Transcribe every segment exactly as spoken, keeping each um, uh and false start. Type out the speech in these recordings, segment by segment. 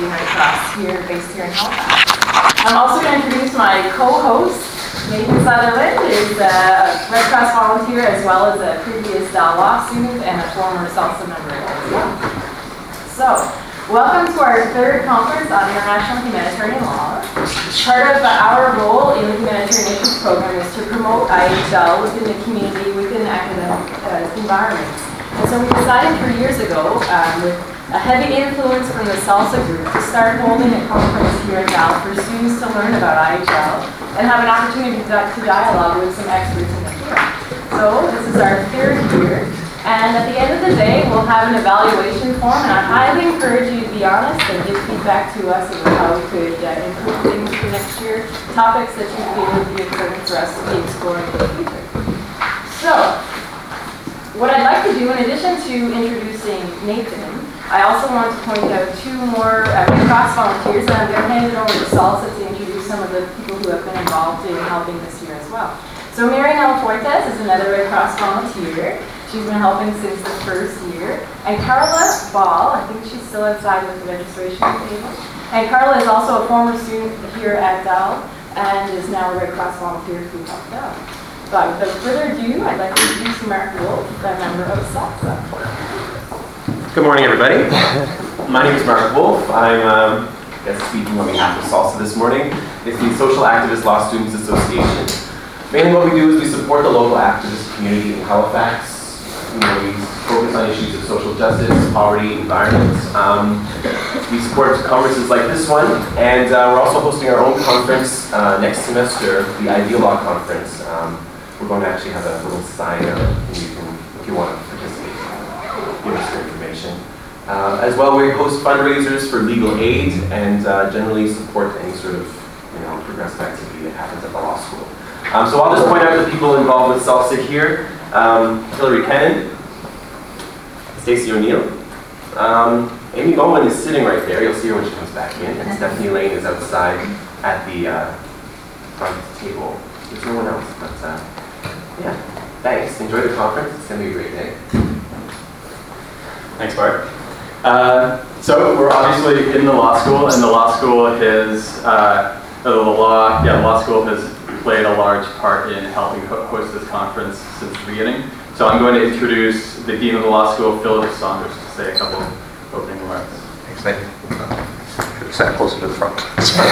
Canadian Red Cross here, based here in Halifax. I'm also going to introduce my co-host. Nathan Sutherland is a Red Cross volunteer as well as a previous Dal Law student and a former SALSA member as well. So, welcome to our third conference on international humanitarian law. Part of our role in the Humanitarian Issues Program is to promote I H L within the community, within academic uh, environments. And so we decided three years ago, um, with a heavy influence from the SALSA group, to start holding a conference here at D A L for students to learn about I H L and have an opportunity to, to dialogue with some experts in the field. So this is our third year, and at the end of the day, we'll have an evaluation form, and I highly encourage you to be honest and give feedback to us about how we could uh, improve things for next year, topics that you feel would be important for us to be exploring in the future. So, what I'd like to do, in addition to introducing Nathan, I also want to point out two more uh, Red Cross volunteers, and I'm going to hand it over to Salsa to introduce some of the people who have been involved in helping this year as well. So Marianela Fuentes is another Red Cross volunteer. She's been helping since the first year. And Carla Ball, I think she's still outside with the registration table. And Carla is also a former student here at D A L and is now a Red Cross volunteer who helped D A L. But without further ado, I'd like to introduce Mark Wolf, a member of SALSA. Good morning, everybody. My name is Mark Wolf. I'm um, I guess speaking on behalf of SALSA this morning. It's the Social Activist Law Students Association. Mainly what we do is we support the local activist community in Halifax. You know, we focus on issues of social justice, poverty, environment. Um, we support conferences like this one, and uh, we're also hosting our own conference uh, next semester, the Ideal Law Conference. Um, we're going to actually have a little sign of it, and you can, if you want to participate, give us your information. Uh, as well, we host fundraisers for legal aid and uh, generally support any sort of you know, progressive activity that happens at the law school. Um, so I'll just point out the people involved with SALSA here. Um, Hillary Kennan, Stacey O'Neill. Um, Amy Bowen is sitting right there. You'll see her when she comes back in. And Stephanie Lane is outside at the uh, front table. There's no one else, but uh, yeah. Thanks. Enjoy the conference. It's going to be a great day. Thanks, Bart. Uh, so we're obviously in the law school, and the law school has uh, the law. Yeah, the law school has played a large part in helping ho host this conference since the beginning. So I'm going to introduce the Dean of the Law School, Philip Saunders, to say a couple of opening remarks. Thanks, Nathan. Should have sat closer to the front.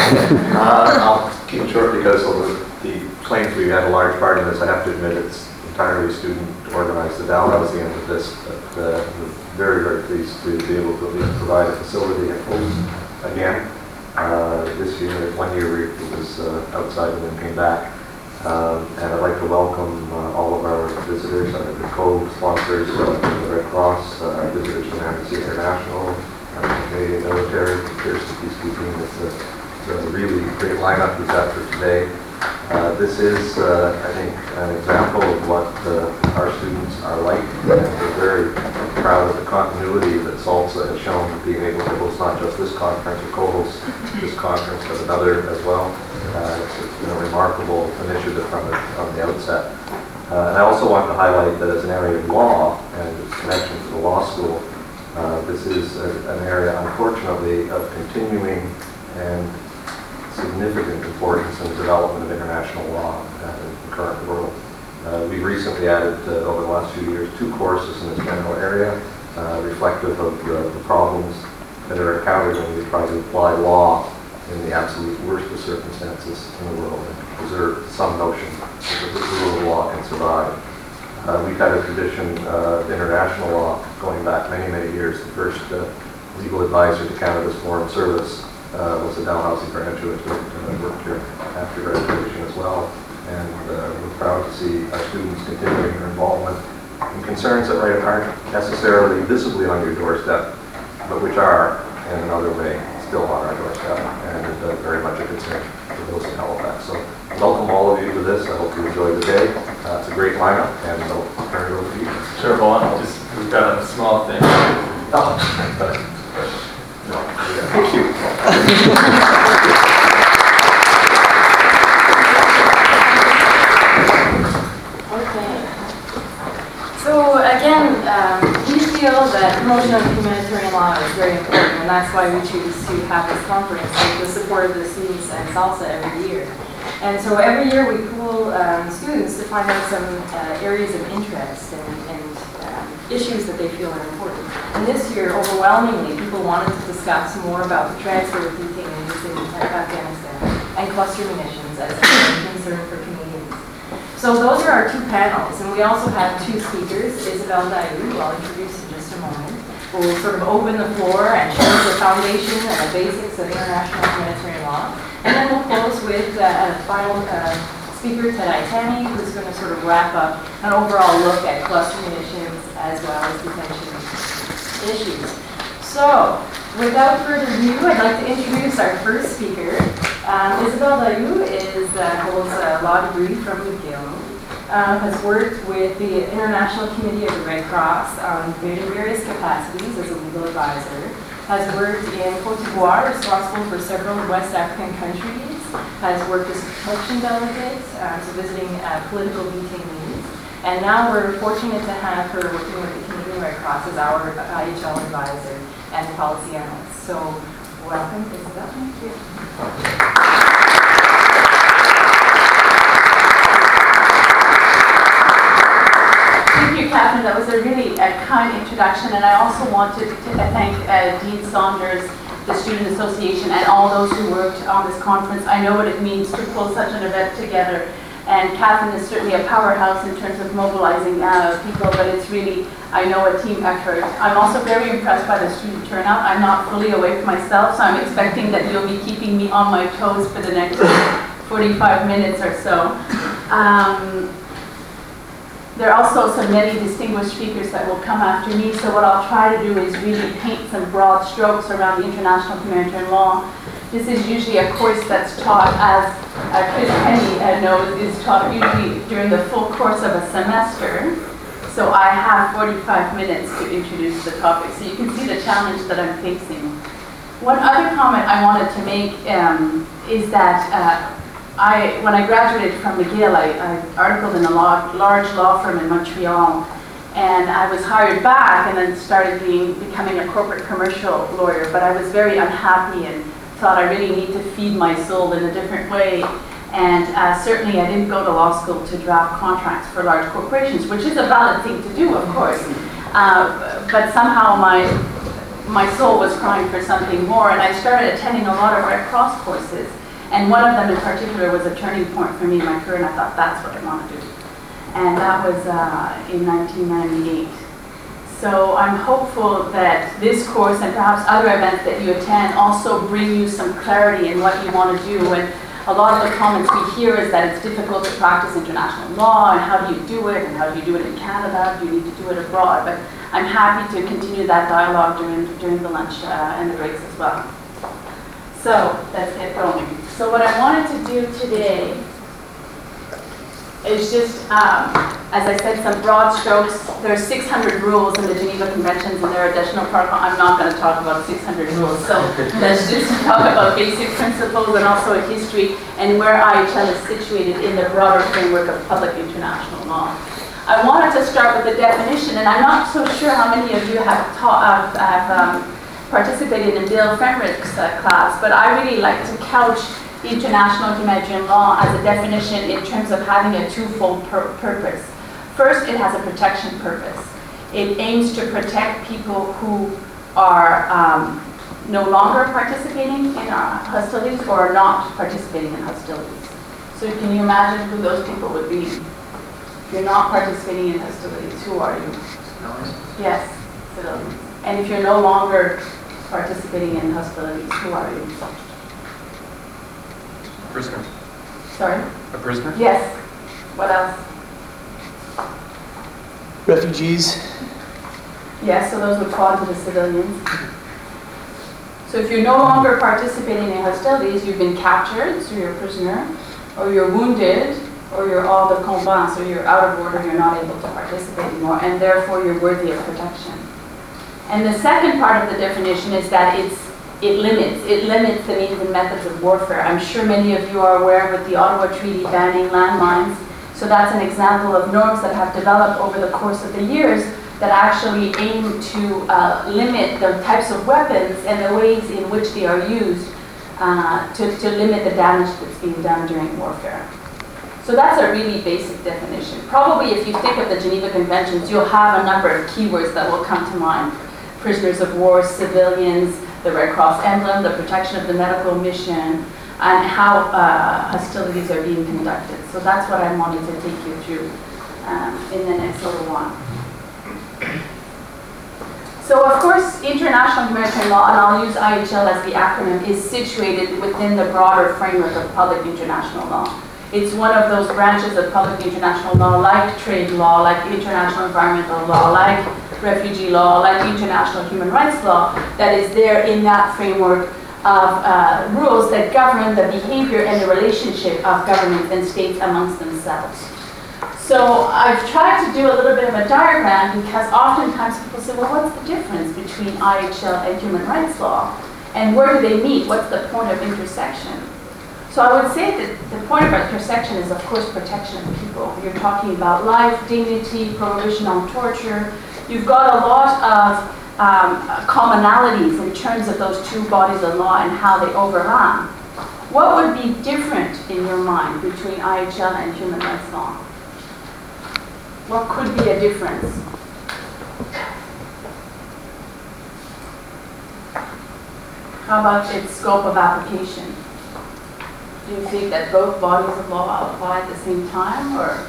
uh, I'll keep it short because of the, the claims we had a large part in this. I have to admit it's entirely student organized. The D A L that was the end of this, but uh, we're very, very pleased to be able to provide a facility and host again. Uh, this year, one year it was uh, outside and then came back. Um, and I'd like to welcome uh, all of our visitors, uh, the co-sponsors uh, from the Red Cross, uh, our visitors from Amnesty International, our Canadian military, Pierce the Peacekeeping. It's a, it's a really great lineup we've got for today. Uh, this is, uh, I think, an example of what uh, our students are like. And we're very proud of the continuity that SALSA has shown, being able to host not just this conference, or co-host this conference, but another as well. Uh, it's, it's been a remarkable initiative from the, from the outset. Uh, and I also want to highlight that as an area of law and its connection to the law school, uh, this is a, an area, unfortunately, of continuing and significant importance in the development of international law uh, in the current world. Uh, we recently added, uh, over the last few years, two courses in this general area, uh, reflective of the, the problems that are encountered when we try to apply law in the absolute worst of circumstances in the world and preserve some notion that the rule of law can survive. Uh, we've had a tradition uh, of international law going back many, many years. The first uh, legal advisor to Canada's Foreign Service uh, was a Dalhousie graduate who uh, worked here after graduation as well. And uh, we're proud to see our students continuing their involvement in concerns that right aren't necessarily visibly on your doorstep, but which are, in another way, still on our doorstep, and uh, very much a concern for those in Halifax. So welcome all of you to this. I hope you enjoy the day. Uh, it's a great lineup, and I'll turn it over to you. Sure, hold on. Just, we've got a small thing. Oh, but, no, thank you. Okay. So again, um, we feel that promotion of humanitarian law law is very important, and that's why we choose to have this conference with the support of the students and SALSA every year. And so every year we pool um, students to find out some uh, areas of interest and, and um, issues that they feel are important. And this year, overwhelmingly, people wanted to discuss more about the transfer of detainees in Afghanistan and cluster munitions as a concern for Canadians. So those are our two panels, and we also have two speakers, Isabelle Daillou, who I'll introduce in just a moment, who will sort of open the floor and show us the foundation and the basics of international humanitarian law. And then we'll close with uh, a final uh, speaker, Ted Itani, who's going to sort of wrap up an overall look at cluster munitions as well as detention issues. So, without further ado, I'd like to introduce our first speaker. Um, Isabelle Daillou is, uh, holds a law degree from McGill, uh, has worked with the International Committee of the Red Cross um, in various capacities as a legal advisor, has worked in Côte d'Ivoire, responsible for several West African countries, has worked as a protection delegate, uh, so visiting uh, political detainees, and now we're fortunate to have her working with the Canadian Red Cross as our I H L advisor and policy analyst. So, welcome, Isabelle. Thank you. Thank you, Catherine. That was a really uh, kind introduction, and I also wanted to thank uh, Dean Saunders, the Student Association, and all those who worked on this conference. I know what it means to pull such an event together, and Catherine is certainly a powerhouse in terms of mobilizing uh, people, but it's really, I know, a team effort. I'm also very impressed by the student turnout. I'm not fully awake myself, so I'm expecting that you'll be keeping me on my toes for the next forty-five minutes or so. Um, There are also some many distinguished speakers that will come after me, so what I'll try to do is really paint some broad strokes around the international humanitarian law. This is usually a course that's taught, as uh, Chris Penny uh, knows, is taught usually during the full course of a semester. So I have forty-five minutes to introduce the topic, so you can see the challenge that I'm facing. One other comment I wanted to make um, is that uh, I, when I graduated from McGill, I, I articled in a law, large law firm in Montreal, and I was hired back and then started being, becoming a corporate commercial lawyer, but I was very unhappy and thought I really need to feed my soul in a different way. And uh, certainly I didn't go to law school to draft contracts for large corporations, which is a valid thing to do, of course. Uh, but somehow my, my soul was crying for something more, and I started attending a lot of Red Cross courses. And one of them in particular was a turning point for me in my career, and I thought, that's what I want to do. And that was uh, in nineteen ninety-eight. So I'm hopeful that this course and perhaps other events that you attend also bring you some clarity in what you want to do. And a lot of the comments we hear is that it's difficult to practice international law, and how do you do it, and how do you do it in Canada, do you need to do it abroad? But I'm happy to continue that dialogue during, during the lunch uh, and the breaks as well. So let's get going. So what I wanted to do today is just, um, as I said, some broad strokes. There are six hundred rules in the Geneva Conventions, and there are additional protocols. I'm not going to talk about six hundred rules, so let's just talk about basic principles and also a history and where I H L is situated in the broader framework of public international law. I wanted to start with the definition, and I'm not so sure how many of you have taught, have, have um, participated in Bill Fenrich's uh, class, but I really like to couch international humanitarian law as a definition in terms of having a twofold pur purpose. First, it has a protection purpose. It aims to protect people who are um, no longer participating in uh, hostilities or are not participating in hostilities. So can you imagine who those people would be? If you're not participating in hostilities, who are you? Yes, civilians. And if you're no longer participating in hostilities, who are you? Prisoner. Sorry? A prisoner? Yes. What else? Refugees. Yes, so those would fall into the civilians. So if you're no longer participating in hostilities, you've been captured, so you're a prisoner, or you're wounded, or you're hors de combat, so you're out of order, you're not able to participate anymore, and therefore you're worthy of protection. And the second part of the definition is that it's, it limits. It limits the means and methods of warfare. I'm sure many of you are aware with the Ottawa Treaty banning landmines. So that's an example of norms that have developed over the course of the years that actually aim to uh, limit the types of weapons and the ways in which they are used uh, to, to limit the damage that's being done during warfare. So that's a really basic definition. Probably if you think of the Geneva Conventions, you'll have a number of keywords that will come to mind. Prisoners of war, civilians, the Red Cross emblem, the protection of the medical mission, and how uh, hostilities are being conducted. So that's what I wanted to take you through um, in the next little while. So of course, international humanitarian law, and I'll use I H L as the acronym, is situated within the broader framework of public international law. It's one of those branches of public international law, like trade law, like international environmental law, like refugee law, like international human rights law, that is there in that framework of uh, rules that govern the behavior and the relationship of governments and states amongst themselves. So I've tried to do a little bit of a diagram because oftentimes people say, well, what's the difference between I H L and human rights law? And where do they meet? What's the point of intersection? So I would say that the point of intersection is, of course, protection of people. You're talking about life, dignity, prohibition on torture. You've got a lot of um, commonalities in terms of those two bodies of law and how they overlap. What would be different in your mind between I H L and human rights law? What could be a difference? How about its scope of application? Do you think that both bodies of law apply at the same time, or?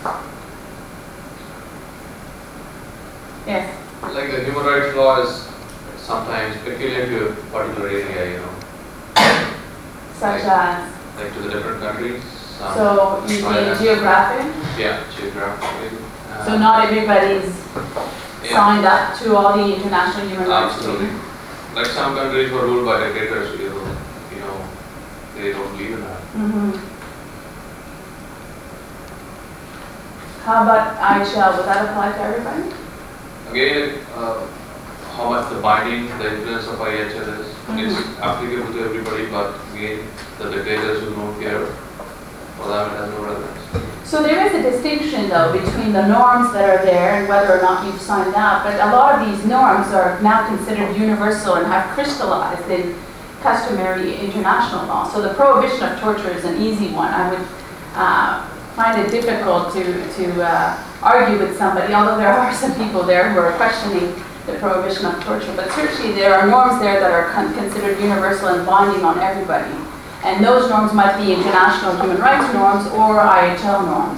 Yes? Like the human rights law is sometimes peculiar to a particular area, you know. Such like, as? Like to the different countries. Some So you mean geographic? Yeah, geographically. Uh, So not everybody's yeah, signed up to all the international human rights absolutely. treaties. Like some countries were ruled by dictators, you know, you know, they don't believe in that. Mm-hmm. How about I H L? Would that apply to everybody? Again, uh, how much the binding, the influence of I H L is, Mm-hmm. is applicable to everybody, but again, the dictators who don't care, for them it has no relevance. So there is a distinction, though, between the norms that are there and whether or not you've signed up. But a lot of these norms are now considered universal and have crystallized in customary international law. So the prohibition of torture is an easy one. I would uh, find it difficult to, to uh, argue with somebody, although there are some people there who are questioning the prohibition of torture. But certainly there are norms there that are con considered universal and binding on everybody. And those norms might be international human rights norms or I H L norms.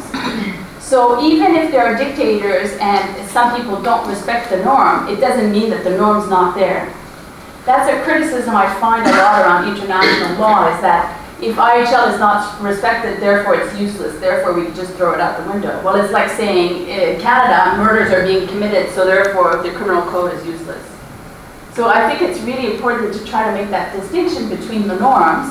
So even if there are dictators and some people don't respect the norm, it doesn't mean that the norm's not there. That's a criticism I find a lot around international law, is that if I H L is not respected, therefore it's useless, therefore we just throw it out the window. Well, it's like saying in Canada, murders are being committed, so therefore the criminal code is useless. So I think it's really important to try to make that distinction between the norms.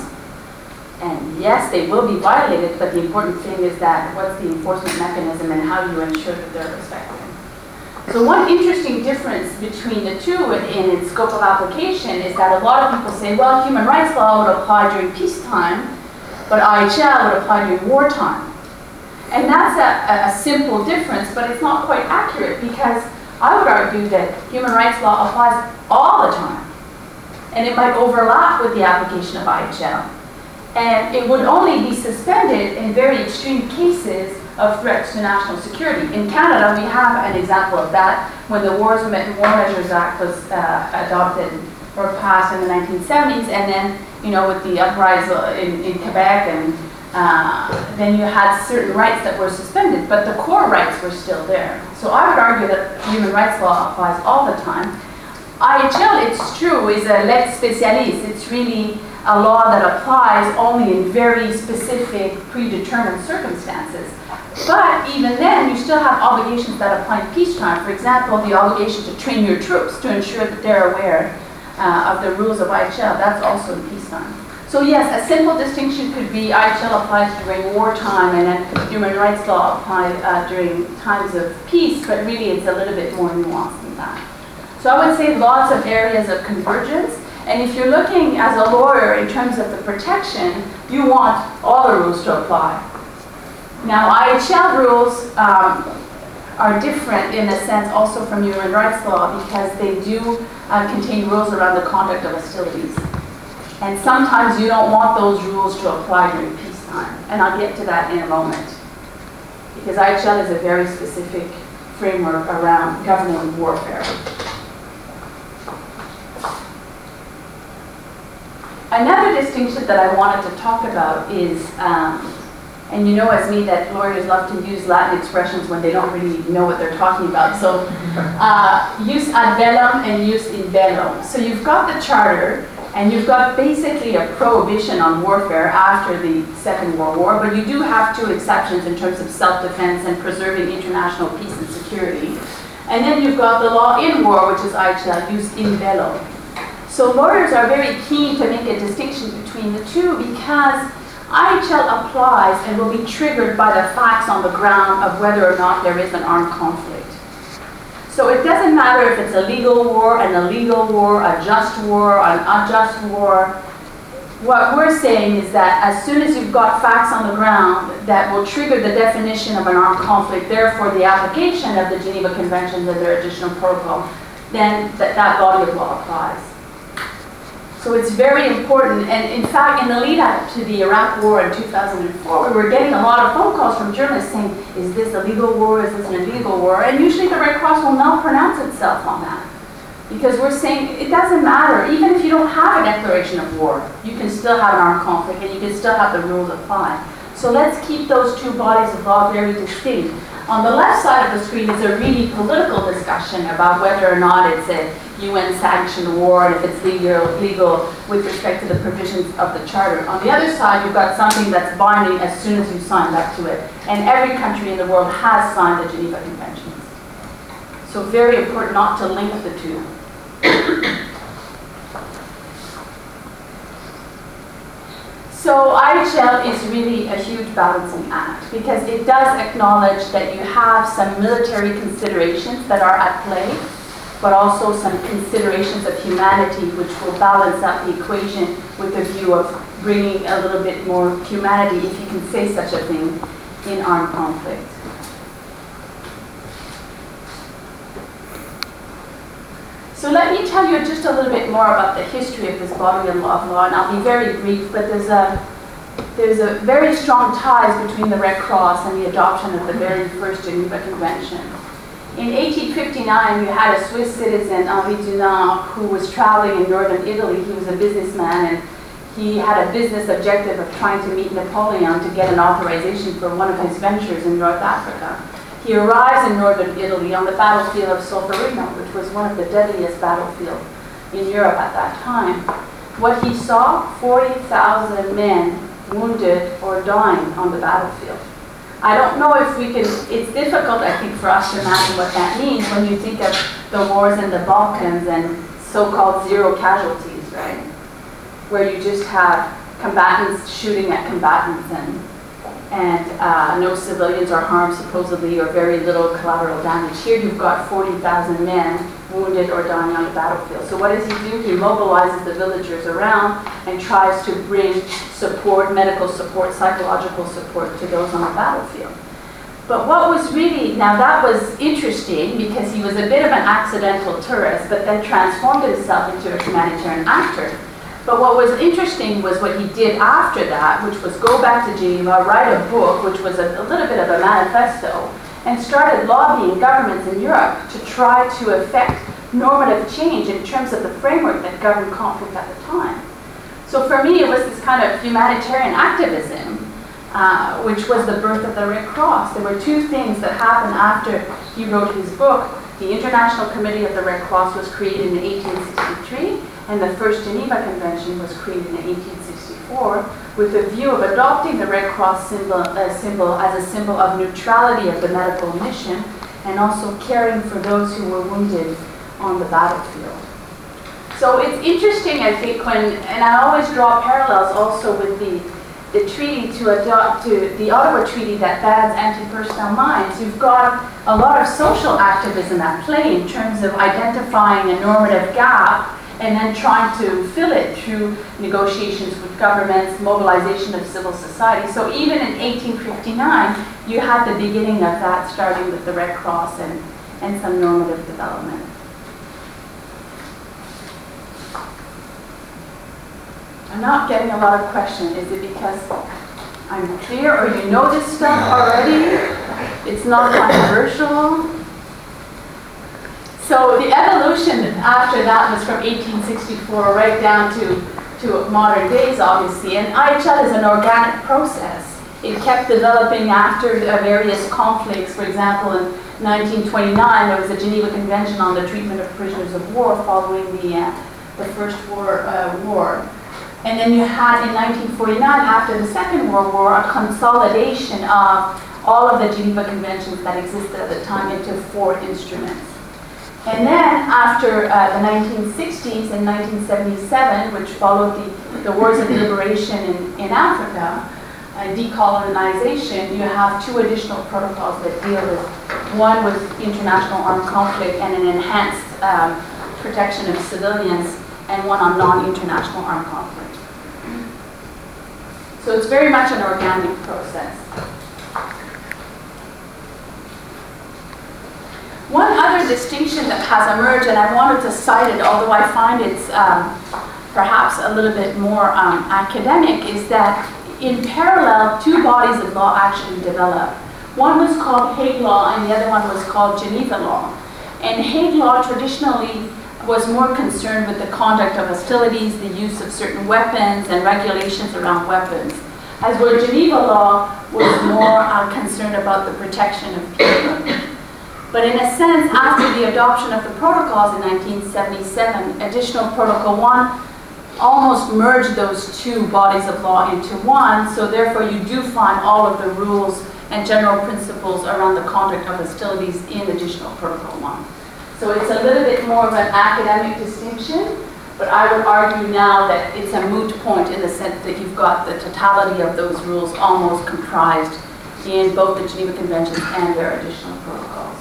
And yes, they will be violated, but the important thing is that what's the enforcement mechanism and how you ensure that they're respected. So one interesting difference between the two in its scope of application is that a lot of people say, well, human rights law would apply during peacetime, but I H L would apply during wartime. And that's a, a simple difference, but it's not quite accurate, because I would argue that human rights law applies all the time. And it might overlap with the application of I H L. And it would only be suspended in very extreme cases of threats to national security. In Canada, we have an example of that when the Wars War Measures Act was uh, adopted or passed in the nineteen seventies, and then, you know, with the uprising in, in Quebec, and uh, then you had certain rights that were suspended, but the core rights were still there. So I would argue that human rights law applies all the time. I H L, it's true, is a lex specialis. It's really a law that applies only in very specific, predetermined circumstances. But even then, you still have obligations that apply in peacetime. For example, the obligation to train your troops to ensure that they're aware uh, of the rules of I H L. That's also in peacetime. So yes, a simple distinction could be I H L applies during wartime, and then human rights law applies uh, during times of peace, but really it's a little bit more nuanced than that. So I would say lots of areas of convergence. And if you're looking as a lawyer in terms of the protection, you want all the rules to apply. Now, I H L rules, um, are different in a sense also from human rights law because they do uh, contain rules around the conduct of hostilities. And sometimes you don't want those rules to apply during peacetime. And I'll get to that in a moment. Because I H L is a very specific framework around governing warfare. Another distinction that I wanted to talk about is, um, and you know as me that lawyers love to use Latin expressions when they don't really know what they're talking about. So, uh, jus ad bellum and jus in bello. So you've got the charter, and you've got basically a prohibition on warfare after the Second World War, but you do have two exceptions in terms of self-defense and preserving international peace and security. And then you've got the law in war, which is I H L, jus in bello. So lawyers are very keen to make a distinction between the two because I H L applies and will be triggered by the facts on the ground of whether or not there is an armed conflict. So it doesn't matter if it's a legal war, an illegal war, a just war, an unjust war. What we're saying is that as soon as you've got facts on the ground that will trigger the definition of an armed conflict, therefore the application of the Geneva Conventions and their additional protocol, then that, that body of law applies. So it's very important, and in fact, in the lead up to the Iraq War in two thousand four, we were getting a lot of phone calls from journalists saying, is this a legal war, is this an illegal war? And usually the Red Cross will now pronounce itself on that. Because we're saying it doesn't matter, even if you don't have a declaration of war, you can still have an armed conflict and you can still have the rules apply. So let's keep those two bodies of law very distinct. On the left side of the screen is a really political discussion about whether or not it's a U N-sanctioned war and if it's legal, legal with respect to the provisions of the Charter. On the other side, you've got something that's binding as soon as you sign up to it. And every country in the world has signed the Geneva Conventions. So very important not to link the two. So I H L is really a huge balancing act because it does acknowledge that you have some military considerations that are at play, but also some considerations of humanity which will balance out the equation with the view of bringing a little bit more humanity, if you can say such a thing, in armed conflict. So let me tell you just a little bit more about the history of this body of law, and I'll be very brief, but there's a, there's a very strong ties between the Red Cross and the adoption of the very first Geneva Convention. In eighteen fifty-nine, you had a Swiss citizen, Henri Dunant, who was traveling in northern Italy. He was a businessman, and he had a business objective of trying to meet Napoleon to get an authorization for one of his ventures in North Africa. He arrives in northern Italy on the battlefield of Solferino, which was one of the deadliest battlefields in Europe at that time. What he saw, forty thousand men wounded or dying on the battlefield. I don't know if we can, it's difficult, I think, for us to imagine what that means when you think of the wars in the Balkans and so-called zero casualties, right? Where you just have combatants shooting at combatants and and uh, no civilians are harmed supposedly, or very little collateral damage. Here you've got forty thousand men wounded or dying on the battlefield. So what does he do? He mobilizes the villagers around and tries to bring support, medical support, psychological support to those on the battlefield. But what was really, now that was interesting because he was a bit of an accidental tourist, but then transformed himself into a humanitarian actor. But what was interesting was what he did after that, which was go back to Geneva, write a book, which was a, a little bit of a manifesto, and started lobbying governments in Europe to try to effect normative change in terms of the framework that governed conflict at the time. So for me, it was this kind of humanitarian activism, uh, which was the birth of the Red Cross. There were two things that happened after he wrote his book. The International Committee of the Red Cross was created in eighteen sixty-three, and the first Geneva Convention was created in eighteen sixty-four with a view of adopting the Red Cross symbol, uh, symbol as a symbol of neutrality of the medical mission and also caring for those who were wounded on the battlefield. So it's interesting, I think, when, and I always draw parallels also with the, the treaty to adopt, to the Ottawa Treaty that bans anti-personnel mines. You've got a lot of social activism at play in terms of identifying a normative gap and then trying to fill it through negotiations with governments, mobilization of civil society. So even in eighteen fifty-nine, you had the beginning of that, starting with the Red Cross and, and some normative development. I'm not getting a lot of questions. Is it because I'm clear or you know this stuff already? It's not controversial? So the evolution after that was from eighteen sixty-four right down to, to modern days, obviously. And I H L is an organic process. It kept developing after uh, various conflicts. For example, in nineteen twenty-nine, there was a Geneva Convention on the treatment of prisoners of war following the, uh, the First War, uh, war. And then you had in nineteen forty-nine, after the Second World War, a consolidation of all of the Geneva Conventions that existed at the time into four instruments. And then after uh, the nineteen sixties and nineteen seventy-seven, which followed the, the wars of liberation in, in Africa, uh, decolonization, you have two additional protocols that deal with, one with international armed conflict and an enhanced um, protection of civilians, and one on non-international armed conflict. So it's very much an organic process. One other distinction that has emerged, and I wanted to cite it, although I find it's um, perhaps a little bit more um, academic, is that in parallel, two bodies of law actually developed. One was called Hague Law, and the other one was called Geneva Law. And Hague Law traditionally was more concerned with the conduct of hostilities, the use of certain weapons, and regulations around weapons, as where Geneva Law was more uh, concerned about the protection of people. But in a sense, after the adoption of the protocols in nineteen seventy-seven, Additional Protocol one almost merged those two bodies of law into one, so therefore you do find all of the rules and general principles around the conduct of hostilities in Additional Protocol one. So it's a little bit more of an academic distinction, but I would argue now that it's a moot point in the sense that you've got the totality of those rules almost comprised in both the Geneva Conventions and their additional protocols.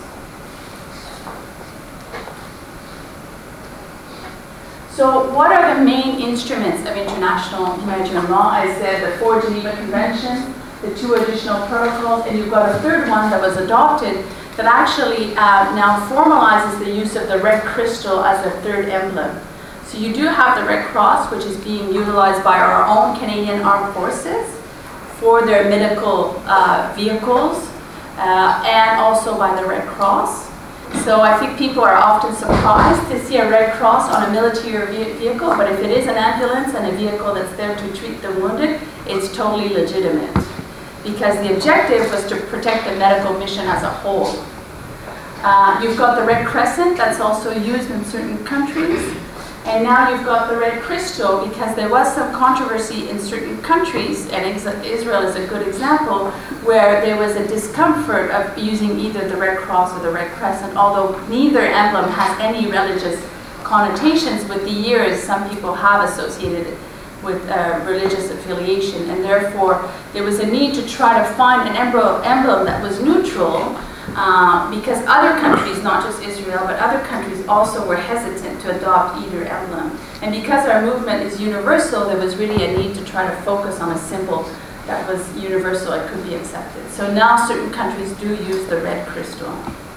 So what are the main instruments of international humanitarian law? I said the four Geneva Conventions, the two additional protocols, and you've got a third one that was adopted that actually uh, now formalizes the use of the red crystal as a third emblem. So you do have the Red Cross, which is being utilized by our own Canadian Armed Forces for their medical uh, vehicles, uh, and also by the Red Cross. So I think people are often surprised to see a Red Cross on a military vehicle, but if it is an ambulance and a vehicle that's there to treat the wounded, it's totally legitimate, because the objective was to protect the medical mission as a whole. Uh, you've got the Red Crescent that's also used in certain countries. And now you've got the Red Crystal, because there was some controversy in certain countries, and Israel is a good example, where there was a discomfort of using either the Red Cross or the Red Crescent, although neither emblem has any religious connotations. With the years, some people have associated it with uh, religious affiliation, and therefore there was a need to try to find an emblem, emblem that was neutral, Uh, because other countries, not just Israel, but other countries also were hesitant to adopt either emblem. And because our movement is universal, there was really a need to try to focus on a symbol that was universal and could be accepted. So now certain countries do use the red crystal.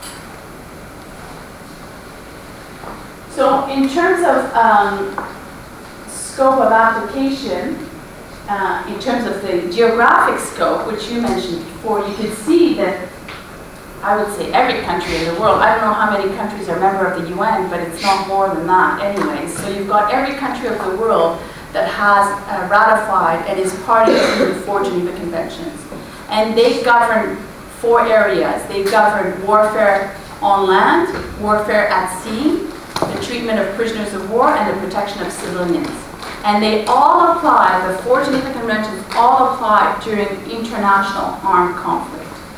So in terms of um, scope of application, uh, in terms of the geographic scope, which you mentioned before, you could see that I would say every country in the world. I don't know how many countries are a member of the U N, but it's not more than that anyway. So you've got every country of the world that has uh, ratified and is party to the four Geneva Conventions. And they govern four areas. They govern warfare on land, warfare at sea, the treatment of prisoners of war, and the protection of civilians. And they all apply, the four Geneva Conventions all apply during international armed conflict.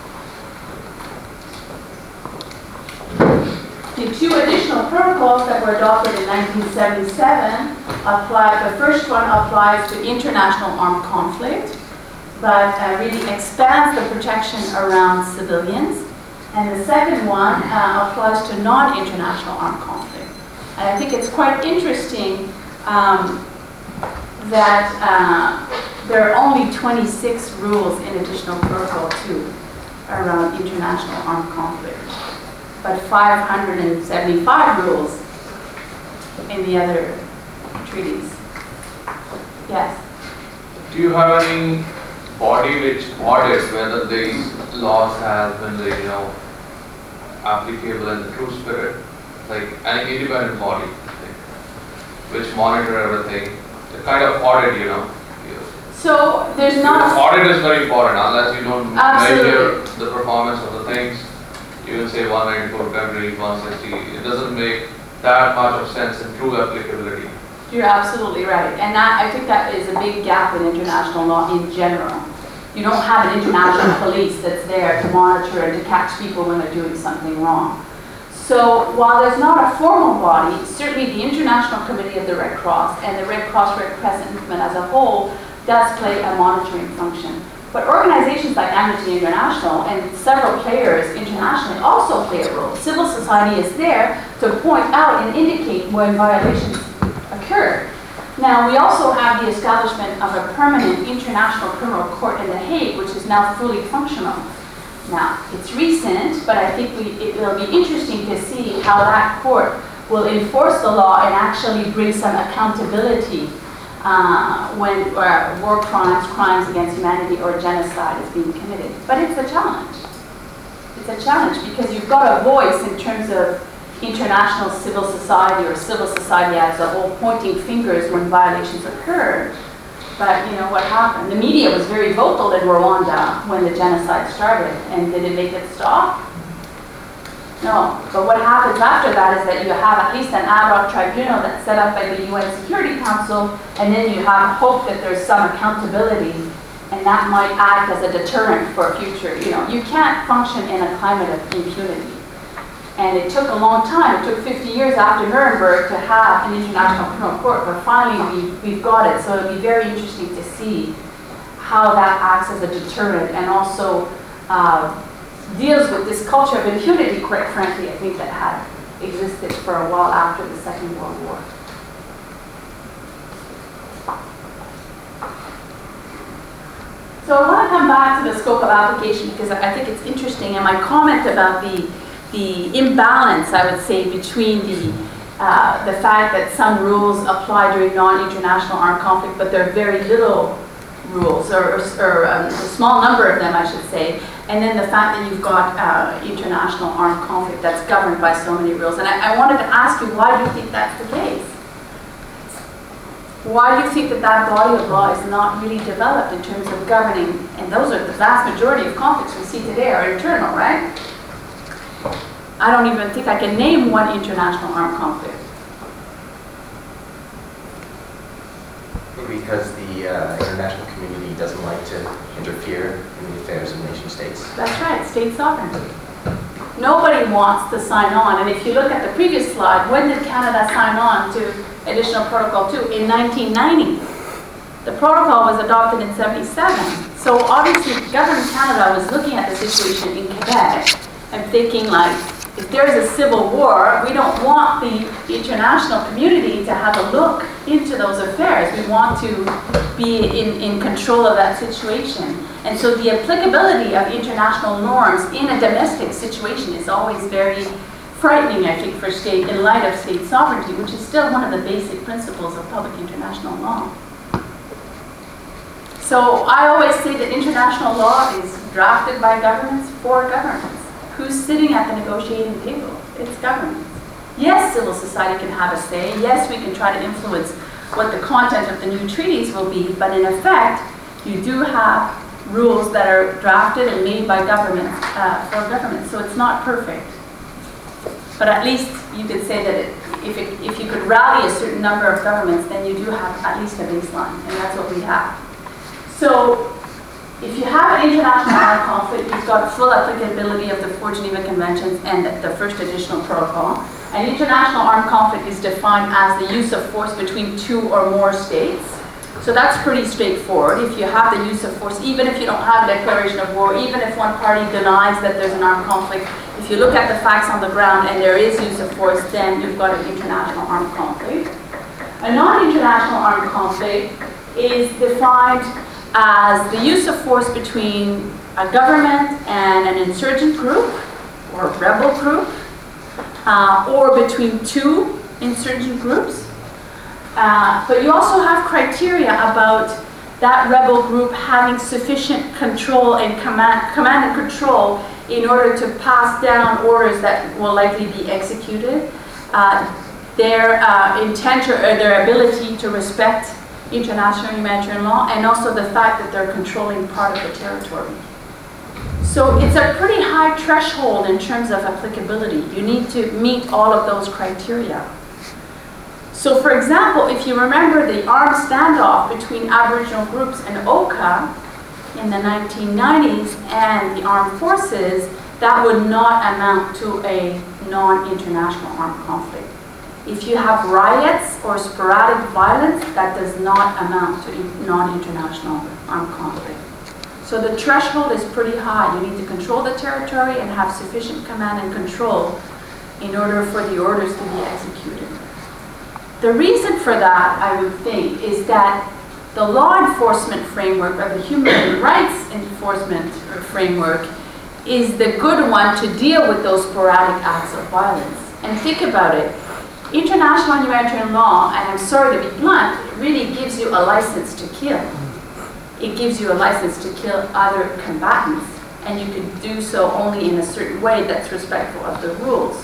The two additional protocols that were adopted in nineteen seventy-seven apply. The first one applies to international armed conflict, but uh, really expands the protection around civilians. And the second one uh, applies to non-international armed conflict. And I think it's quite interesting um, that uh, there are only twenty-six rules in Additional Protocol two around international armed conflict, but five hundred seventy-five rules in the other treaties. Yes? Do you have any body which audits whether these laws have been, you know, applicable in the true spirit? Like an independent body, like, which monitor everything, the kind of audit, you know. So there's not a Audit is very important, unless you don't Absolutely. measure the performance of the things. You will say one ninety-four countries, one sixty, it doesn't make that much of sense in true applicability. You're absolutely right. And that, I think that is a big gap in international law in general. You don't have an international police that's there to monitor and to catch people when they're doing something wrong. So while there's not a formal body, certainly the International Committee of the Red Cross and the Red Cross Red Crescent movement as a whole does play a monitoring function. But organizations like Amnesty International and several players internationally also play a role. Civil society is there to point out and indicate when violations occur. Now, we also have the establishment of a permanent international criminal court in The Hague, which is now fully functional. Now, it's recent, but I think we, it will be interesting to see how that court will enforce the law and actually bring some accountability uh, when uh, war crimes, crimes against humanity, or genocide is being committed. But it's a challenge. It's a challenge because you've got a voice in terms of international civil society or civil society as a whole pointing fingers when violations occurred. But you know what happened? The media was very vocal in Rwanda when the genocide started, and did it make it stop? No. But what happens after that is that you have at least an ad hoc tribunal that's set up by the U N Security Council, and then you have hope that there's some accountability, and that might act as a deterrent for future. You know, you can't function in a climate of impunity. And it took a long time. It took fifty years after Nuremberg to have an international criminal court, but finally we, we've got it. So it'll be very interesting to see how that acts as a deterrent and also uh, deals with this culture of impunity, quite frankly, I think that had existed for a while after the Second World War. So I want to come back to the scope of application because I think it's interesting, and my comment about the the imbalance, I would say, between the uh, the fact that some rules apply during non-international armed conflict, but there are very little rules, or, or, or um, a small number of them, I should say, and then the fact that you've got uh, international armed conflict that's governed by so many rules. And I, I wanted to ask you, why do you think that's the case? Why do you think that that body of law is not really developed in terms of governing? And those are the vast majority of conflicts we see today are internal, right? I don't even think I can name one international armed conflict. Because the uh, international community doesn't like to interfere in the affairs of nation states. That's right, state sovereignty. Nobody wants to sign on, and if you look at the previous slide, when did Canada sign on to Additional Protocol two? In nineteen ninety. The protocol was adopted in seventy-seven. So obviously, Government Canada was looking at the situation in Quebec and thinking like, if there is a civil war, we don't want the international community to have a look into those affairs. We want to be in, in control of that situation. And so the applicability of international norms in a domestic situation is always very frightening, I think, for state, in light of state sovereignty, which is still one of the basic principles of public international law. So I always say that international law is drafted by governments for governments. Who's sitting at the negotiating table? It's governments. Yes, civil society can have a say. Yes, we can try to influence what the content of the new treaties will be, but in effect, you do have rules that are drafted and made by governments uh, for governments, so it's not perfect. But at least you could say that it, if, it, if you could rally a certain number of governments, then you do have at least a baseline, and that's what we have. So if you have an international armed conflict, you've got full applicability of the four Geneva Conventions and the first additional protocol. An international armed conflict is defined as the use of force between two or more states. So that's pretty straightforward. If you have the use of force, even if you don't have a declaration of war, even if one party denies that there's an armed conflict, if if you look at the facts on the ground and there is use of force, then you've got an international armed conflict. A non-international armed conflict is defined as the use of force between a government and an insurgent group or a rebel group, uh, or between two insurgent groups. Uh, but you also have criteria about that rebel group having sufficient control and command, command and control in order to pass down orders that will likely be executed. Uh, their uh, intent or their ability to respect international humanitarian law, and also the fact that they're controlling part of the territory. So it's a pretty high threshold in terms of applicability. You need to meet all of those criteria. So for example, if you remember the armed standoff between Aboriginal groups and Oka in the nineteen nineties and the armed forces, that would not amount to a non-international armed conflict. If you have riots or sporadic violence, that does not amount to non-international armed conflict. So the threshold is pretty high. You need to control the territory and have sufficient command and control in order for the orders to be executed. The reason for that, I would think, is that the law enforcement framework or the human rights enforcement framework is the good one to deal with those sporadic acts of violence. And think about it. International humanitarian law, and I'm sorry to be blunt, really gives you a license to kill. It gives you a license to kill other combatants, and you can do so only in a certain way that's respectful of the rules.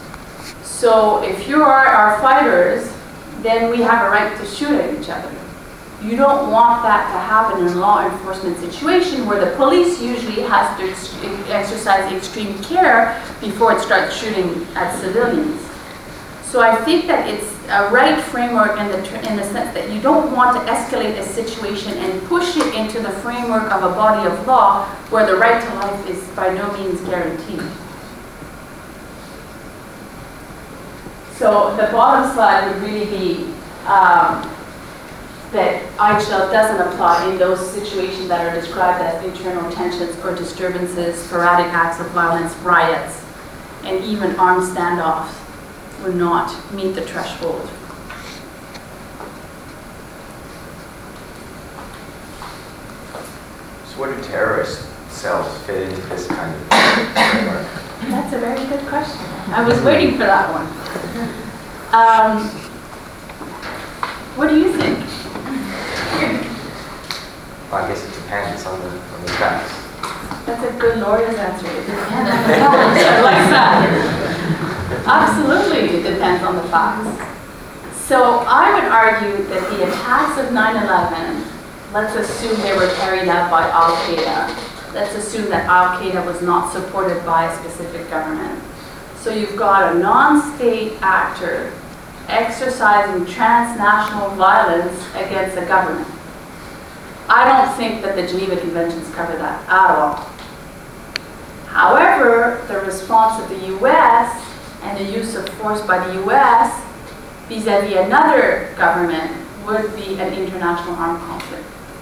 So if you are our fighters, then we have a right to shoot at each other. You don't want that to happen in a law enforcement situation where the police usually has to ex exercise extreme care before it starts shooting at civilians. So I think that it's a right framework in the, in the sense that you don't want to escalate a situation and push it into the framework of a body of law where the right to life is by no means guaranteed. So the bottom slide would really be um, that I H L doesn't apply in those situations that are described as internal tensions or disturbances, sporadic acts of violence, riots, and even armed standoffs would not meet the threshold. So where do terrorist cells fit into this kind of framework? That's a very good question. I was waiting for that one. Um, what do you think? Well, I guess it depends on the, on the facts. That's a good lawyer's answer. It depends on the facts. I like that. Absolutely, it depends on the facts. So I would argue that the attacks of nine eleven, let's assume they were carried out by Al-Qaeda. Let's assume that Al-Qaeda was not supported by a specific government. So you've got a non-state actor exercising transnational violence against a government. I don't think that the Geneva Conventions cover that at all. However, the response of the U S and the use of force by the U S vis-a-vis another government would be an international armed conflict.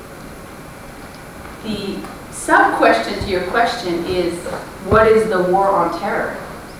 The sub-question to your question is, what is the war on terror?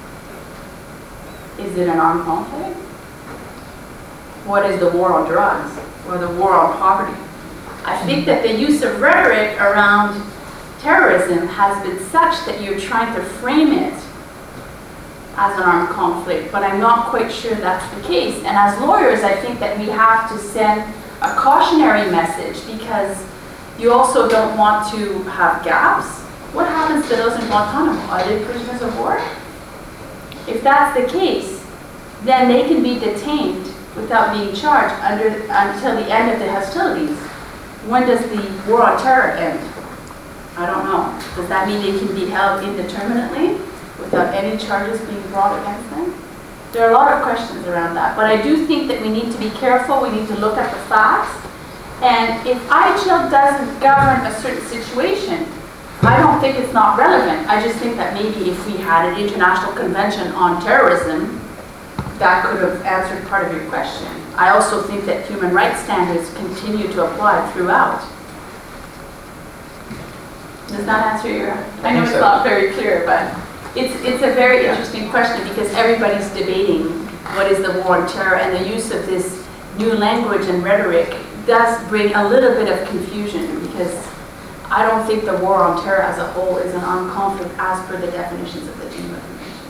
Is it an armed conflict? What is the war on drugs or the war on poverty? I think that the use of rhetoric around terrorism has been such that you're trying to frame it as an armed conflict, but I'm not quite sure that's the case. And as lawyers, I think that we have to send a cautionary message, because you also don't want to have gaps. What happens to those in Guantanamo? Are they prisoners of war? If that's the case, then they can be detained without being charged under, until the end of the hostilities. When does the war on terror end? I don't know. Does that mean they can be held indeterminately without any charges being brought against them? There are a lot of questions around that, but I do think that we need to be careful. We need to look at the facts. And if I H L doesn't govern a certain situation, I don't think it's not relevant. I just think that maybe if we had an international convention on terrorism, that could have answered part of your question. I also think that human rights standards continue to apply throughout. Does that answer your, I know it's so. not very clear, but. It's, it's a very interesting question because everybody's debating what is the war on terror, and the use of this new language and rhetoric does bring a little bit of confusion, because I don't think the war on terror as a whole is an armed conflict as per the definitions of the Geneva Convention.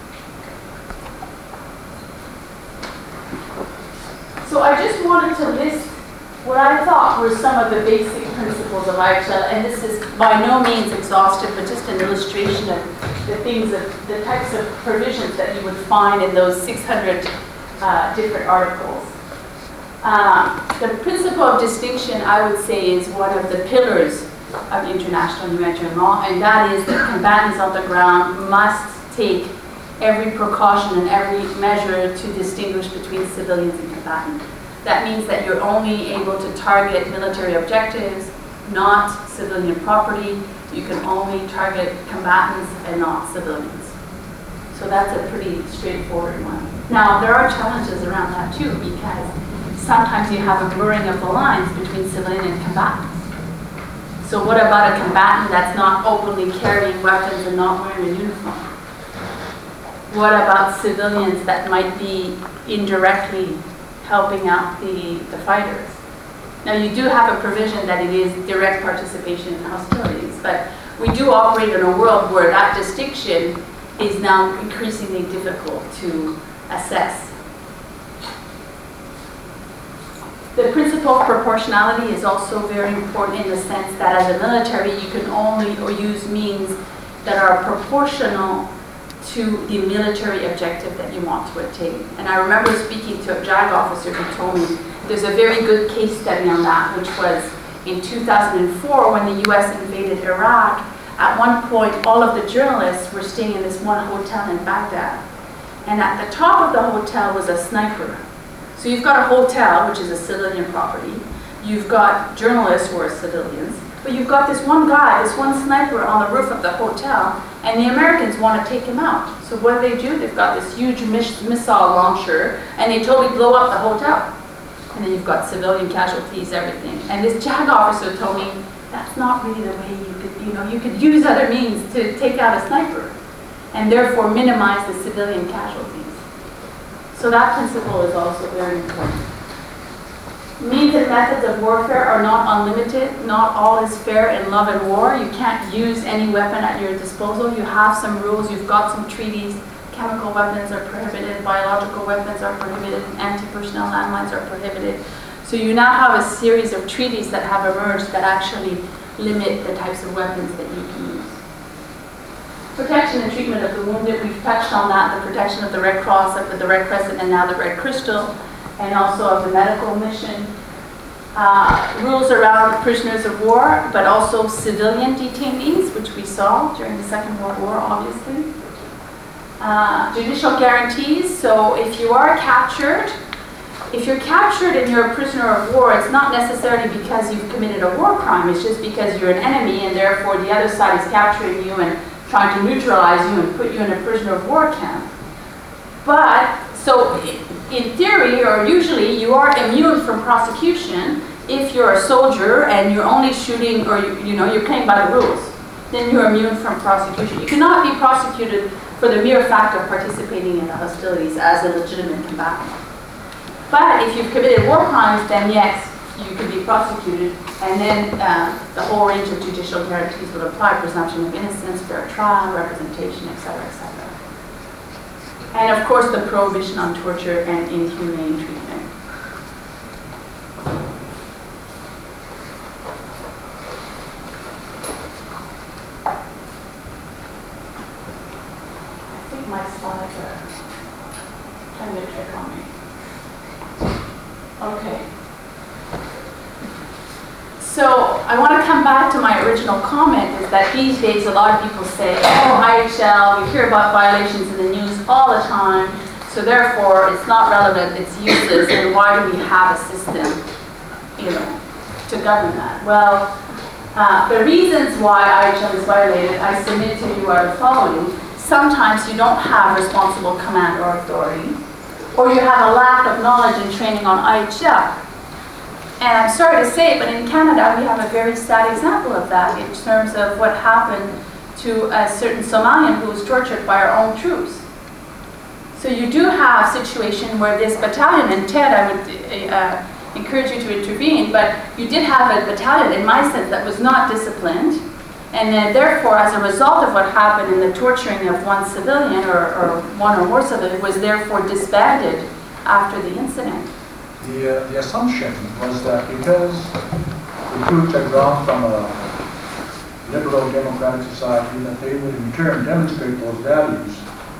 So I just wanted to list what I thought were some of the basic principles of I H L, and this is by no means exhaustive, but just an illustration of the things, of the types of provisions that you would find in those six hundred uh, different articles. Um, the principle of distinction, I would say, is one of the pillars of international humanitarian law, and that is that combatants on the ground must take every precaution and every measure to distinguish between civilians and combatants. That means that you're only able to target military objectives, not civilian property. You can only target combatants and not civilians. So that's a pretty straightforward one. Now, there are challenges around that too, because sometimes you have a blurring of the lines between civilian and combatants. So what about a combatant that's not openly carrying weapons and not wearing a uniform? What about civilians that might be indirectly helping out the, the fighters? Now, you do have a provision that it is direct participation in hostilities, but we do operate in a world where that distinction is now increasingly difficult to assess. The principle of proportionality is also very important in the sense that as a military, you can only or use means that are proportional to the military objective that you want to attain. And I remember speaking to a JAG officer who told me there's a very good case study on that, which was in two thousand four when the U S invaded Iraq. At one point, all of the journalists were staying in this one hotel in Baghdad. And at the top of the hotel was a sniper. So you've got a hotel, which is a civilian property. You've got journalists who are civilians. But you've got this one guy, this one sniper on the roof of the hotel, and the Americans want to take him out. So what do they do? They've got this huge mis missile launcher, and they totally blow up the hotel. And then you've got civilian casualties, everything. And this JAG officer told me, that's not really the way you could, you know, you could use other means to take out a sniper, and therefore minimize the civilian casualties. So that principle is also very important. Means and methods of warfare are not unlimited. Not all is fair in love and war. You can't use any weapon at your disposal. You have some rules, you've got some treaties. Chemical weapons are prohibited, biological weapons are prohibited, anti-personnel landmines are prohibited. So you now have a series of treaties that have emerged that actually limit the types of weapons that you can use. Protection and treatment of the wounded, we've touched on that, the protection of the Red Cross, of the Red Crescent, and now the Red Crystal, and also of the medical mission. Uh, rules around prisoners of war, but also civilian detainees, which we saw during the Second World War, obviously. Uh, judicial guarantees, so if you are captured, if you're captured and you're a prisoner of war, it's not necessarily because you've committed a war crime, it's just because you're an enemy and therefore the other side is capturing you and trying to neutralize you and put you in a prisoner of war camp. But, so in theory, or usually, you are immune from prosecution if you're a soldier and you're only shooting, or you, you know, you're playing by the rules. Then you're immune from prosecution. You cannot be prosecuted for the mere fact of participating in the hostilities as a legitimate combatant. But if you've committed war crimes, then yes, you can be prosecuted, and then uh, the whole range of judicial guarantees would apply: presumption of innocence, fair trial, representation, et cetera, et cetera. And of course, the prohibition on torture and inhumane treatment. I think my slides are trying to trick on me. Okay. So I want to come back to my original comment, is that these days a lot of people say, oh, I H L, we hear about violations in the news all the time, so therefore it's not relevant, it's useless, and why do we have a system, you know, to govern that? Well, uh, the reasons why I H L is violated, I submit to you, are the following. Sometimes you don't have responsible command or authority, or you have a lack of knowledge and training on I H L. And I'm sorry to say it, but in Canada we have a very sad example of that in terms of what happened to a certain Somalian who was tortured by our own troops. So you do have a situation where this battalion, and Ted, I would uh, encourage you to intervene, but you did have a battalion, in my sense, that was not disciplined, and then therefore, as a result of what happened in the torturing of one civilian, or, or one or more civilians, was therefore disbanded after the incident. The, uh, the assumption was that because the troops had grown from a liberal democratic society, that they would in turn demonstrate those values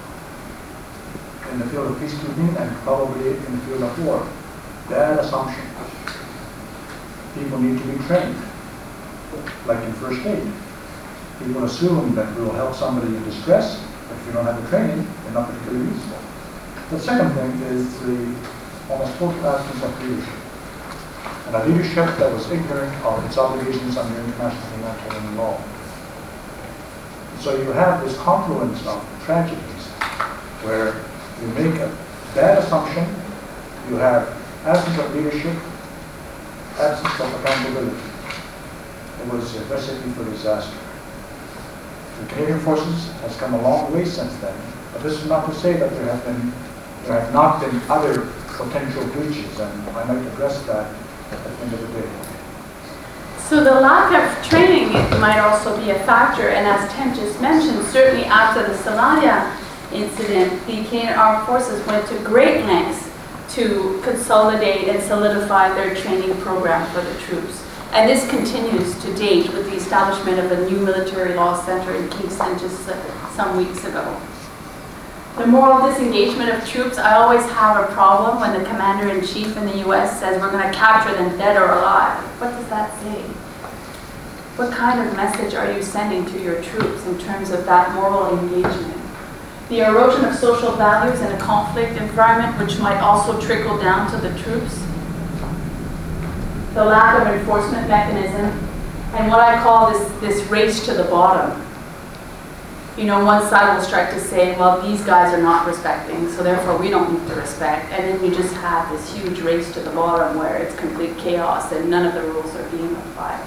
in the field of peacekeeping and probably in the field of war. Bad assumption. People need to be trained, like in first aid. People assume that we will help somebody in distress, but if you don't have the training, they're not particularly useful. The second thing is the almost total absence of leadership. And a leadership that was ignorant of its obligations under international humanitarian law. So you have this confluence of tragedies where you make a bad assumption, you have absence of leadership, absence of accountability. It was a recipe for disaster. The Canadian Forces has come a long way since then, but this is not to say that there have been there have not been other potential breaches, and I might address that at the end of the day. So the lack of training might also be a factor, and as Tim just mentioned, certainly after the Somalia incident, the Canadian Armed Forces went to great lengths to consolidate and solidify their training program for the troops. And this continues to date with the establishment of a new military law center in Kingston just uh, some weeks ago. The moral disengagement of troops, I always have a problem when the commander-in-chief in the U S says we're going to capture them dead or alive. What does that say? What kind of message are you sending to your troops in terms of that moral engagement? The erosion of social values in a conflict environment, which might also trickle down to the troops. The lack of enforcement mechanism, and what I call this, this race to the bottom. You know, one side will start to say, well, these guys are not respecting, so therefore we don't need to respect. And then you just have this huge race to the bottom where it's complete chaos and none of the rules are being applied.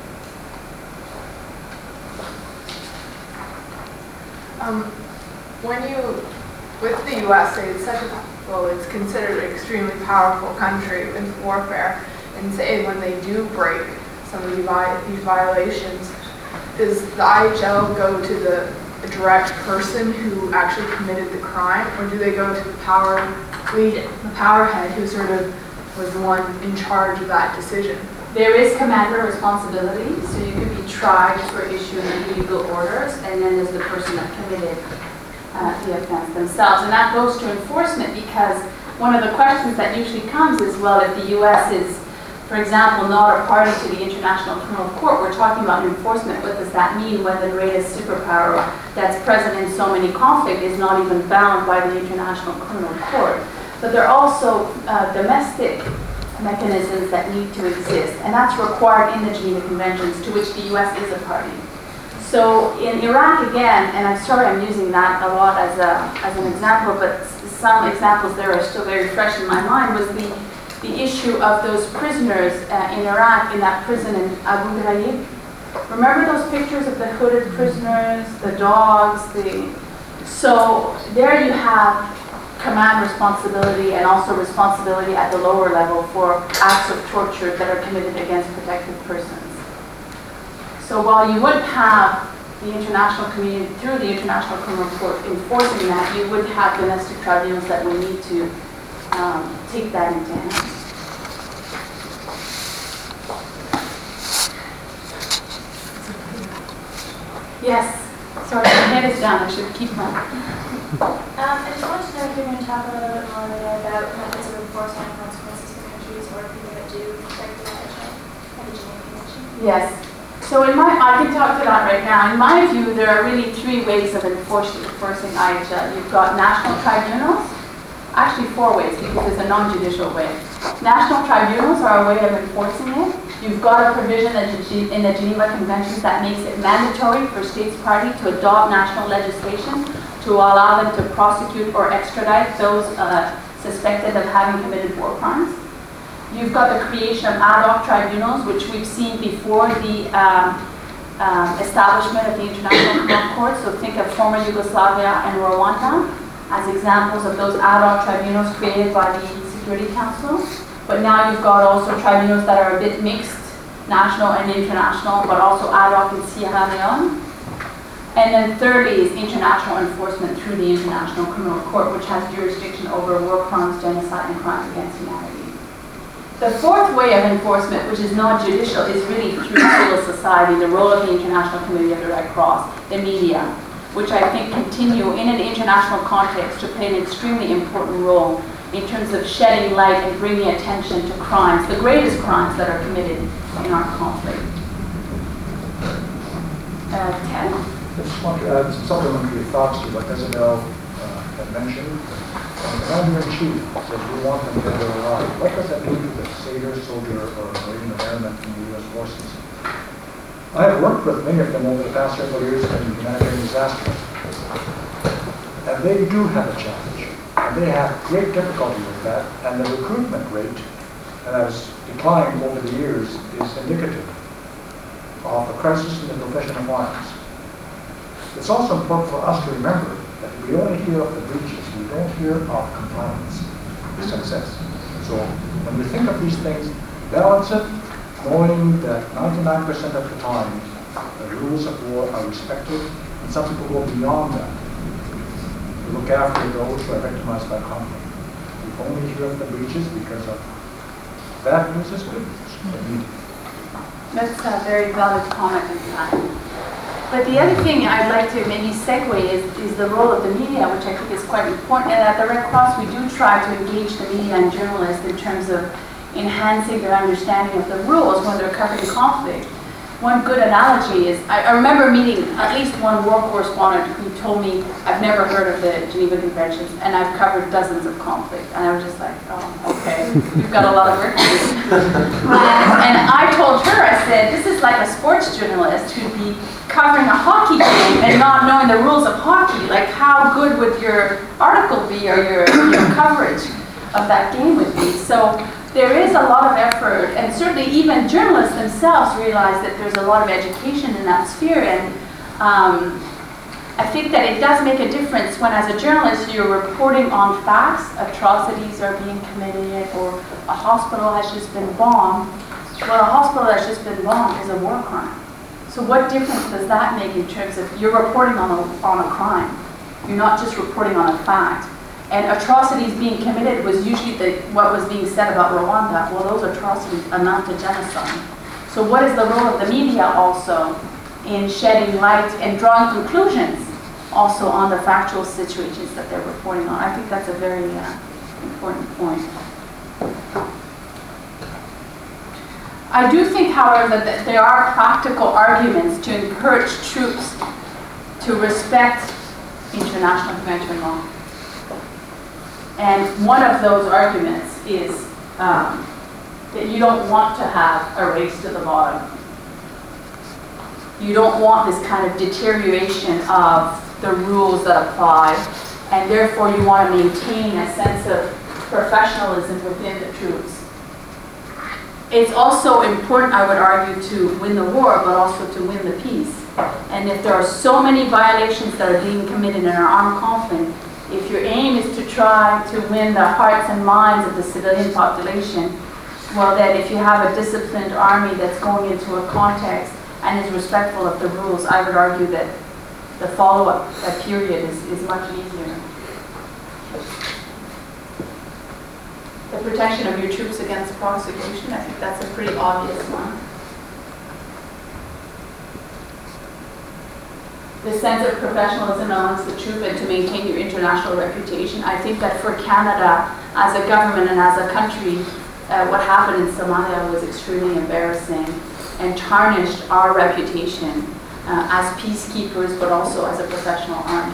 Um, when you, with the U S, it's such a, well, it's considered an extremely powerful country in warfare, and say when they do break some of these violations, does the I H L go to the direct person who actually committed the crime, or do they go to the power lead, the power head who sort of was the one in charge of that decision? There is commander responsibility, so you could be tried for issuing illegal orders, and then there's the person that committed uh, the offense themselves. And that goes to enforcement, because one of the questions that usually comes is, well, if the U S is, for example, not a party to the International Criminal Court, we're talking about enforcement. What does that mean when the greatest superpower that's present in so many conflicts is not even bound by the International Criminal Court? But there are also uh, domestic mechanisms that need to exist, and that's required in the Geneva Conventions, to which the U S is a party. So in Iraq again, and I'm sorry I'm using that a lot as, a, as an example, but some examples there are still very fresh in my mind, was the, the issue of those prisoners uh, in Iraq, in that prison in Abu Ghraib. Remember those pictures of the hooded prisoners, the dogs, the... So there you have command responsibility and also responsibility at the lower level for acts of torture that are committed against protected persons. So while you would have the international community, through the International Criminal Court, enforcing that, you would have domestic tribunals that would need to um, take that into hand. Yes. Sorry, my head is down. I should keep my... Um, I just wanted to know if you're going to talk a little bit more about methods of enforcement and consequences for countries or people that do break the I H L and the Geneva Convention. Yes. So in my, I can talk to that right now. In my view, there are really three ways of enforcing, enforcing I H L. You've got national tribunals, actually four ways because it's a non-judicial way. National tribunals are a way of enforcing it. You've got a provision in the Geneva Conventions that makes it mandatory for states party to adopt national legislation to allow them to prosecute or extradite those uh, suspected of having committed war crimes. You've got the creation of ad hoc tribunals, which we've seen before the um, um, establishment of the International Criminal Court. So think of former Yugoslavia and Rwanda as examples of those ad hoc tribunals created by the Security Council. But now you've got also tribunals that are a bit mixed, national and international, but also ad hoc in Sierra Leone. And then thirdly is international enforcement through the International Criminal Court, which has jurisdiction over war crimes, genocide, and crimes against humanity. The fourth way of enforcement, which is not judicial, is really through civil society, the role of the International Committee of the Red Cross, the media, which I think continue in an international context to play an extremely important role in terms of shedding light and bringing attention to crimes, the greatest crimes that are committed in our conflict. Uh, Ted? I just want to add some supplementary thoughts to what Isabel uh, had mentioned. The Commander-in-Chief says we want them dead or alive. What does that do to the sailor, soldier, or Marine or airman in the U S forces? I have worked with many of them over the past several years in humanitarian disasters. And they do have a challenge. And they have great difficulty with that. And the recruitment rate that has declined over the years is indicative of a crisis in the profession of arms. It's also important for us to remember that we only hear of the breaches, we don't hear of compliance, the success. So when we think of these things, balance it, knowing that ninety-nine percent of the time the rules of war are respected, and some people go beyond that to look after those who are victimized by conflict. We only hear of the breaches because of bad news is good news. That's a very valid comment in time. But the other thing I'd like to maybe segue is, is the role of the media, which I think is quite important. And at the Red Cross, we do try to engage the media and journalists in terms of enhancing their understanding of the rules when they're covering conflict. One good analogy is, I, I remember meeting at least one war correspondent who told me, I've never heard of the Geneva Conventions, and I've covered dozens of conflict. And I was just like, oh, okay, you've got a lot of work to do. and, and I told her, I said, this is like a sports journalist who'd be covering a hockey game and not knowing the rules of hockey. Like, how good would your article be, or your, your coverage of that game would be? So there is a lot of effort, and certainly even journalists themselves realize that there's a lot of education in that sphere. And um, I think that it does make a difference when, as a journalist, you're reporting on facts, atrocities are being committed, or a hospital has just been bombed. Well, a hospital that's just been bombed is a war crime. So what difference does that make in terms of you're reporting on a, on a crime? You're not just reporting on a fact. And atrocities being committed was usually the, what was being said about Rwanda. Well, those atrocities amount to genocide. So what is the role of the media also in shedding light and drawing conclusions also on the factual situations that they're reporting on? I think that's a very uh, important point. I do think, however, that there are practical arguments to encourage troops to respect international humanitarian law. And one of those arguments is um, that you don't want to have a race to the bottom. You don't want this kind of deterioration of the rules that apply, and therefore you want to maintain a sense of professionalism within the troops. It's also important, I would argue, to win the war, but also to win the peace. And if there are so many violations that are being committed in our armed conflict, if your aim is to try to win the hearts and minds of the civilian population, well then if you have a disciplined army that's going into a context and is respectful of the rules, I would argue that the follow-up period is, is much easier. The protection of your troops against prosecution, I think that's a pretty obvious one. The sense of professionalism amongst the troop and to maintain your international reputation. I think that for Canada, as a government and as a country, uh, what happened in Somalia was extremely embarrassing and tarnished our reputation uh, as peacekeepers, but also as a professional army.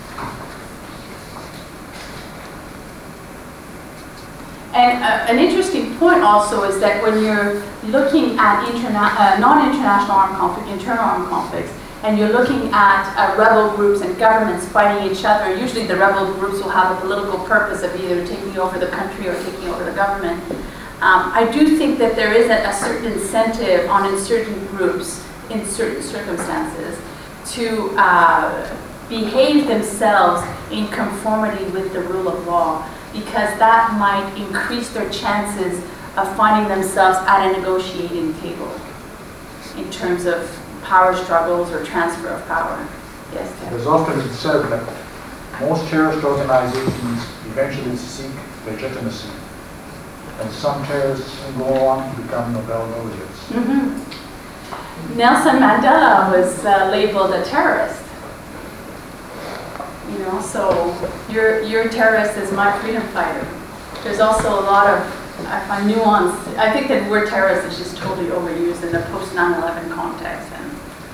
And uh, an interesting point also is that when you're looking at interna- uh, non-international armed conflict, internal armed conflicts, and you're looking at uh, rebel groups and governments fighting each other, usually the rebel groups will have a political purpose of either taking over the country or taking over the government. Um, I do think that there is a, a certain incentive on insurgent groups in certain circumstances to uh, behave themselves in conformity with the rule of law, because that might increase their chances of finding themselves at a negotiating table in terms of power struggles or transfer of power. Yes, Tim? It is often said that most terrorist organizations eventually seek legitimacy, and some terrorists go on to become Nobel laureates. Mm-hmm. Nelson Mandela was uh, labeled a terrorist. You know, so your your terrorist is my freedom fighter. There's also a lot of I find nuance. I think that word terrorist is just totally overused in the post nine eleven context. And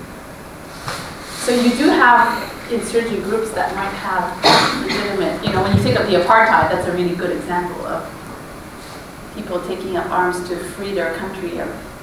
so you do have insurgent groups that might have legitimate, you know, when you think of the apartheid, that's a really good example of people taking up arms to free their country.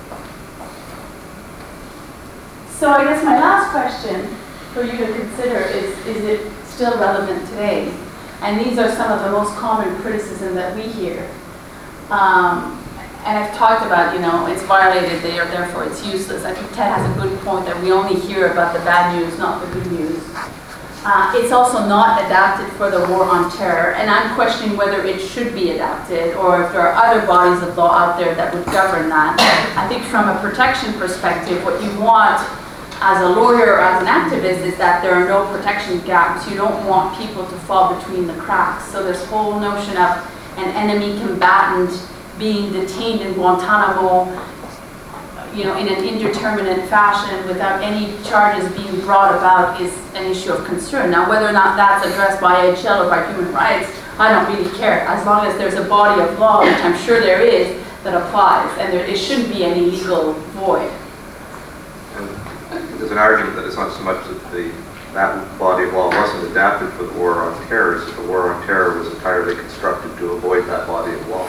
So I guess my last question for you to consider is, is it still relevant today? And these are some of the most common criticism that we hear. Um, and I've talked about, you know, it's violated there, therefore it's useless. I think Ted has a good point that we only hear about the bad news, not the good news. Uh, it's also not adapted for the war on terror, and I'm questioning whether it should be adapted or if there are other bodies of law out there that would govern that. I think from a protection perspective, what you want as a lawyer or as an activist is that there are no protection gaps. You don't want people to fall between the cracks. So this whole notion of an enemy combatant being detained in Guantanamo, you know, in an indeterminate fashion without any charges being brought about is an issue of concern. Now, whether or not that's addressed by A H L or by human rights, I don't really care, as long as there's a body of law, which I'm sure there is, that applies, and there, it shouldn't be any legal void. And there's an argument that it's not so much that the that body of law wasn't adapted for the war on terror, it's that the war on terror was entirely constructed to avoid that body of law.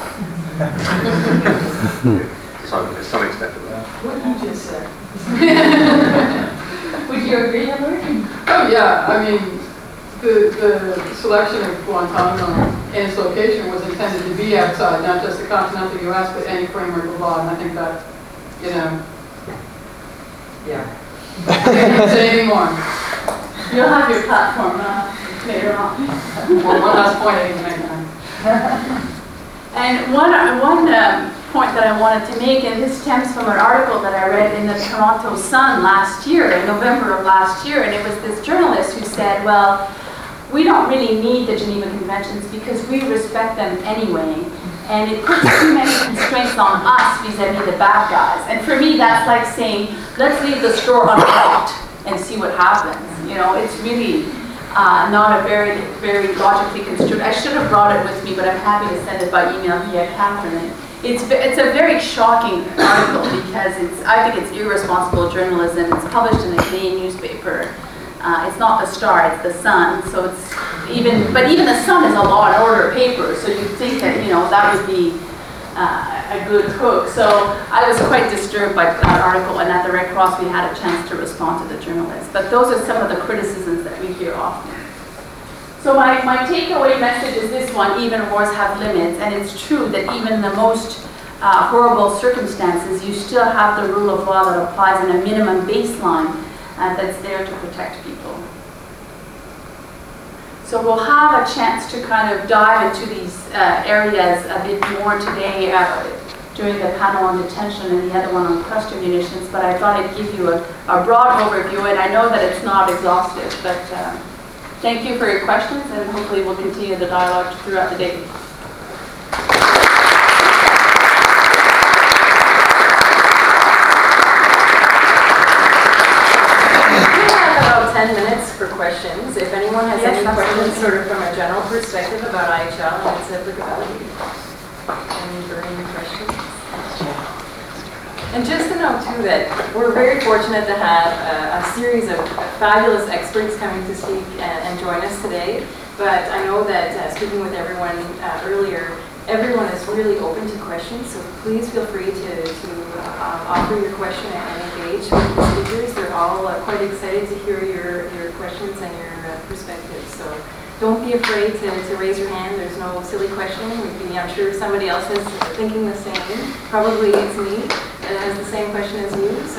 to, some, to some extent of that. What you just said. Would you agree, Hillary? Oh yeah, I mean, the, the selection of Guantanamo and its location was intended to be outside, not just the continental U S, but any framework of law, and I think that, you know, yeah. I can't say any more. You'll have your platform uh, later on. One, one last point I need to make. And one, one um, point that I wanted to make, and this stems from an article that I read in the Toronto Sun last year, in November of last year, and it was this journalist who said, well, we don't really need the Geneva Conventions because we respect them anyway, and it puts too many constraints on us vis-a-vis the bad guys. And for me, that's like saying, let's leave the store unlocked and see what happens. You know, it's really uh, not a very, very logically construed. I should have brought it with me, but I'm happy to send it by email via Catherine. It's, it's a very shocking article because it's, I think it's irresponsible journalism. It's published in a Canadian newspaper. Uh, it's not the Star, it's the Sun. So it's even, but even the Sun is a law and order paper. So you'd think that, you know, that would be uh, a good hook. So I was quite disturbed by that article, and at the Red Cross we had a chance to respond to the journalists. But those are some of the criticisms that we hear often. So my, my takeaway message is this one: even wars have limits, and it's true that even in the most uh, horrible circumstances, you still have the rule of law that applies in a minimum baseline uh, that's there to protect people. So we'll have a chance to kind of dive into these uh, areas a bit more today uh, during the panel on detention and the other one on cluster munitions, but I thought I'd give you a, a broad overview, and I know that it's not exhaustive, but uh, thank you for your questions, and hopefully we'll continue the dialogue throughout the day. ten minutes for questions. If anyone has Yes, any absolutely. questions sort of from a general perspective about I H L and its applicability. Any burning questions? And just to note too that we're very fortunate to have a, a series of fabulous experts coming to speak and, and join us today. But I know that uh, speaking with everyone uh, earlier, everyone is really open to questions, so please feel free to, to um, offer your question and engage with the speakers. They're all uh, quite excited to hear your, your questions and your uh, perspectives. So don't be afraid to, to raise your hand. There's no silly question. Be, I'm sure somebody else is thinking the same. Probably it's me that has the same question as you. So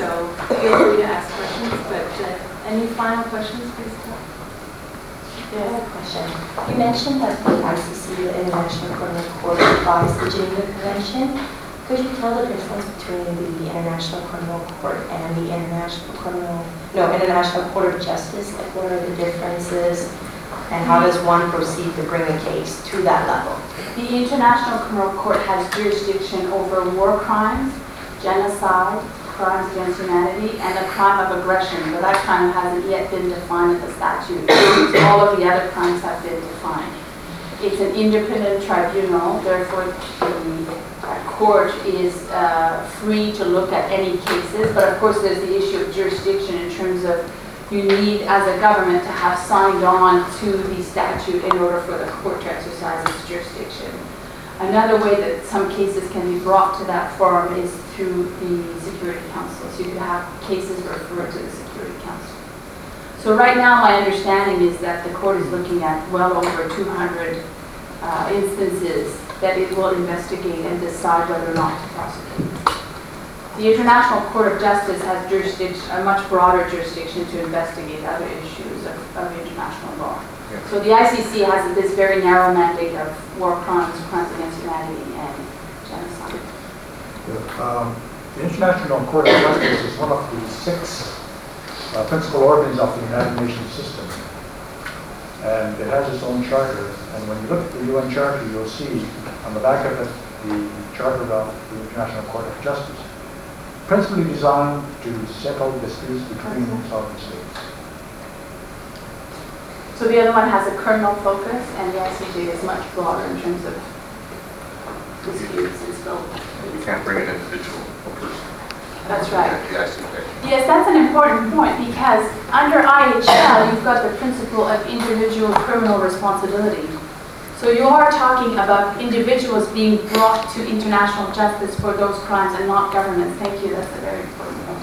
feel free to ask questions, but uh, any final questions, please? I have a question. You mentioned that the I C C, the International Criminal Court, applies the Geneva Convention. Could you tell the difference between the International Criminal Court and the International Criminal, no, International Court of Justice? Like, what are the differences, and how does one proceed to bring a case to that level? The International Criminal Court has jurisdiction over war crimes, genocide, crimes against humanity, and a crime of aggression, but that crime hasn't yet been defined in the statute. All of the other crimes have been defined. It's an independent tribunal, therefore the court is uh, free to look at any cases, but of course there's the issue of jurisdiction in terms of you need, as a government, to have signed on to the statute in order for the court to exercise its jurisdiction. Another way that some cases can be brought to that forum is through the Security Council. So you can have cases referred to the Security Council. So right now, my understanding is that the court is looking at well over two hundred uh, instances that it will investigate and decide whether or not to prosecute. The International Court of Justice has jurisdiction, a much broader jurisdiction to investigate other issues of, of international law. Yeah. So the I C C has this very narrow mandate of war crimes, crimes against humanity, and genocide. Yeah. Um, the International Court of Justice is one of the six uh, principal organs of the United Nations system. And it has its own charter. And when you look at the U N Charter, you'll see on the back of it the Charter of the International Court of Justice, principally designed to settle disputes between sovereign states. So the other one has a criminal focus, and the I C J is much broader in terms of disputes and scope. You can't bring an individual person. That's right. The I C J. Yes, that's an important point, because under I H L, you've got the principle of individual criminal responsibility. So you are talking about individuals being brought to international justice for those crimes and not governments. Thank you, that's a very important point.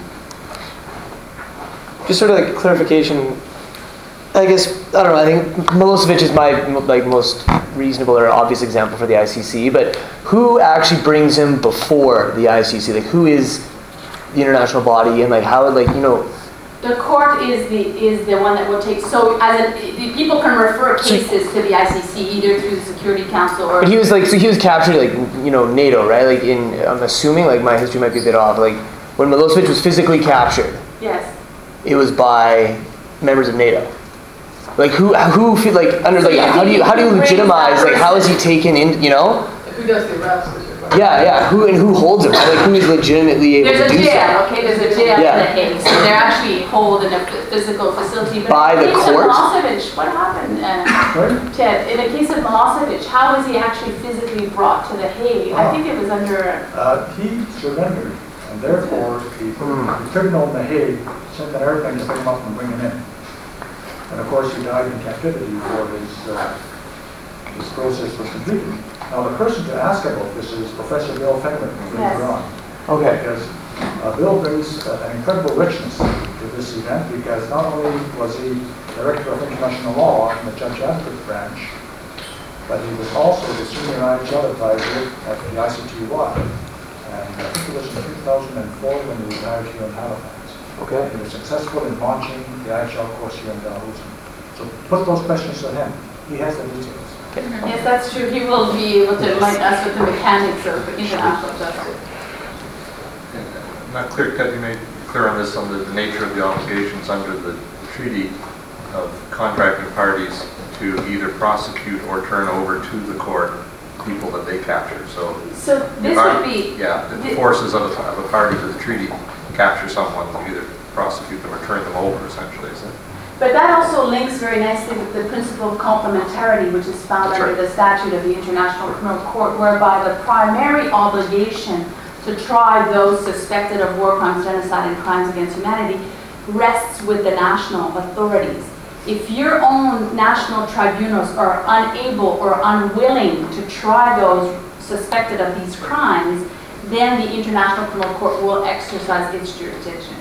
Just sort of like clarification, I guess, I don't know, I think Milosevic is my like most reasonable or obvious example for the I C C, but who actually brings him before the I C C? Like, who is the international body, and like how, like, you know, the court is the is the one that will take. So as a, the people can refer cases to the I C C either through the Security Council or. But he was like, so he was captured like, you know, NATO, right? Like in, I'm assuming, like my history might be a bit off. Like when Milosevic was physically captured. Yes. It was by members of NATO. Like who who feel like under So like yeah, how do you how do you he brings legitimize that like how is he taken in, you know? Who does the arrest? is your question. Yeah, yeah. Who and who holds him? Like who is legitimately able There's to a do jail, so? okay? There's a jail Yeah. in the Hague, so they're actually hold in a physical facility. But By in the the case court? of Milosevic, what happened, uh, Ted? In the case of Milosevic, how was he actually physically brought to the Hague? I think it was under. Uh, he surrendered, and therefore the, the tribunal in The Hague sent an airplane to pick him up and bring him in. And of course, he died in captivity before his uh, this process was completed. Now, the person to ask about this is Professor Bill Fenwick later Yes. on. Okay. Because uh, Bill brings uh, an incredible richness to this event, because not only was he Director of International Law in the Judge Advocate branch, but he was also the Senior I H L Advisor at the I C T Y. And I think it was in two thousand four when he retired here in Halifax. Okay. He was successful in launching the I H L course here in Dalhousie. So put those questions to him. He has the details. Yes, that's true. He will be able to enlighten us with the mechanics of international justice. Not clear, Ted, you made clear on this, on the, the nature of the obligations under the treaty of contracting parties to either prosecute or turn over to the court people that they capture. So, So this our- would be. Yeah, the thi- forces of a, of a party to the treaty capture someone, to either prosecute them or turn them over, essentially, isn't it? But that also links very nicely with the principle of complementarity, which is found That's under right. the statute of the International Criminal Court, whereby the primary obligation to try those suspected of war crimes, genocide, and crimes against humanity rests with the national authorities. If your own national tribunals are unable or unwilling to try those suspected of these crimes, then the International Criminal Court will exercise its jurisdiction.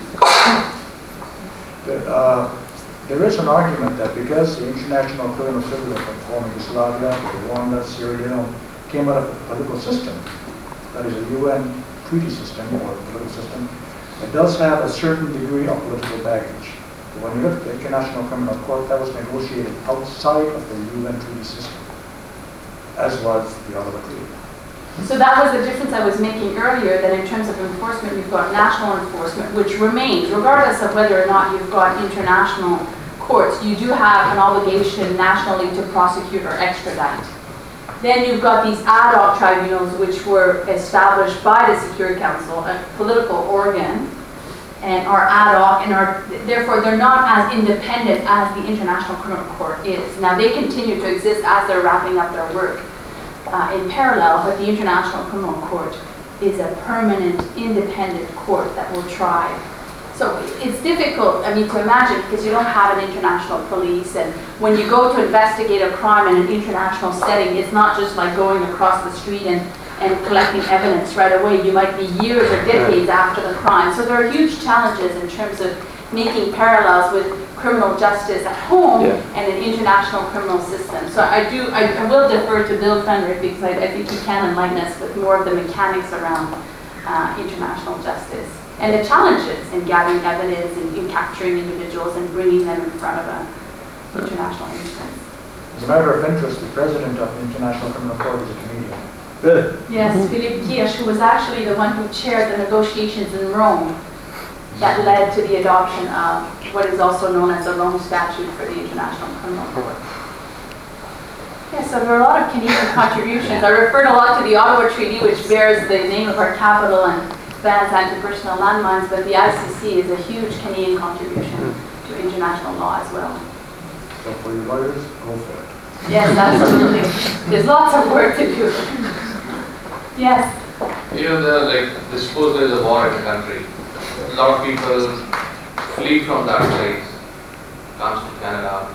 Uh, There is an argument that because the International Criminal Tribunal from former Yugoslavia, Rwanda, Sierra Leone came out of a political system, that is a U N treaty system or political system, it does have a certain degree of political baggage. When you look at the International Criminal Court, that was negotiated outside of the U N treaty system, as was the Ottawa Treaty. So that was the difference I was making earlier, that in terms of enforcement, you've got national enforcement, which remains, regardless of whether or not you've got international courts, you do have an obligation nationally to prosecute or extradite. Then you've got these ad hoc tribunals, which were established by the Security Council, a political organ, and are ad hoc, and are therefore they're not as independent as the International Criminal Court is. Now they continue to exist as they're wrapping up their work uh, in parallel, but the International Criminal Court is a permanent, independent court that will try. So it's difficult, I mean, to imagine, because you don't have an international police, and when you go to investigate a crime in an international setting, it's not just like going across the street and, and collecting evidence right away. You might be years or decades after the crime. So there are huge challenges in terms of making parallels with criminal justice at home yeah. and an international criminal system. So I do, I, I will defer to Bill Fenrick, because I, I think he can enlighten us with more of the mechanics around uh, international justice and the challenges in gathering evidence and in capturing individuals and bringing them in front of an international instance. As a matter of interest, the president of the International Criminal Court is a Canadian. Really? Yes, mm-hmm. Philippe Kirsch, who was actually the one who chaired the negotiations in Rome that led to the adoption of what is also known as the Rome Statute for the International Criminal Court. Yeah, so there are a lot of Canadian contributions. I referred a lot to the Ottawa Treaty, which bears the name of our capital and bans anti-personnel landmines, but the I C C is a huge Canadian contribution to international law as well. So for your lawyers, go for it. Yes, absolutely. There's lots of work to do. Yes? You know, the, like, the suppose there is a war in the country. A lot of people flee from that place, comes to Canada,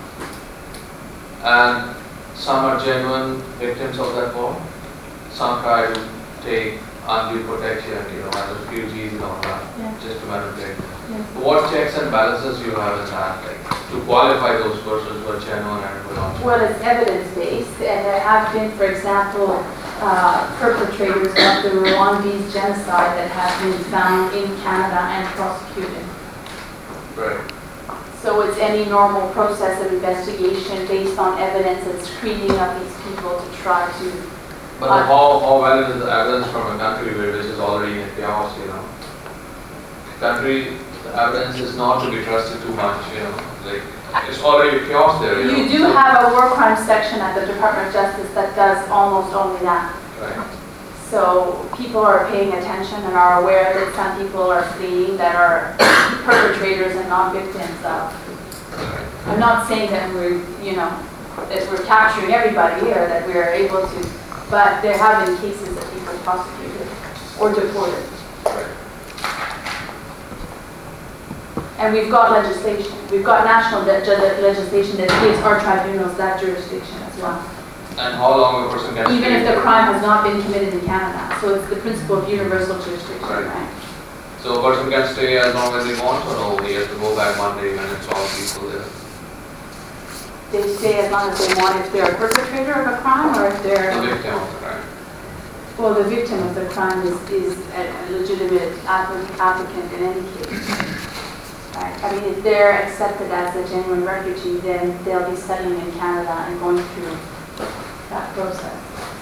and some are genuine victims of that war. Some try to take undue protection, you know, as refugees and all that, yeah. just to manipulate. Yeah. What checks and balances you have in that, like, to qualify those persons who are genuine and who are not? Well, it's evidence-based, and there have been, for example, uh, perpetrators of the Rwandese genocide that have been found in Canada and prosecuted. Right. So it's any normal process of investigation based on evidence and screening of these people to try to. But uh, how, how valid is the evidence from a country where this is already in chaos, you know? Country, the evidence is not to be trusted too much, you know? Like, it's already chaos there, you, you know? do have a war crimes section at the Department of Justice that does almost only that. Right. So people are paying attention and are aware that some people are fleeing that are perpetrators and not victims of. I'm not saying that we're, you know, that we're capturing everybody or that we're able to, but there have been cases that people are prosecuted or deported. And we've got legislation. We've got national le legislation that gives our tribunals that jurisdiction as well. And how long a person can Even stay if the there? crime has not been committed in Canada. So it's the principle of universal jurisdiction, right? right? So a person can stay as long as they want, or no, he has to go back Monday when it's all people there? They stay as long as they want if they're a perpetrator of a crime or if they're... The victim of the crime. Well, the victim of the crime is, is a legitimate applicant in any case. Right. I mean, if they're accepted as a genuine refugee, then they'll be studying in Canada and going through that process.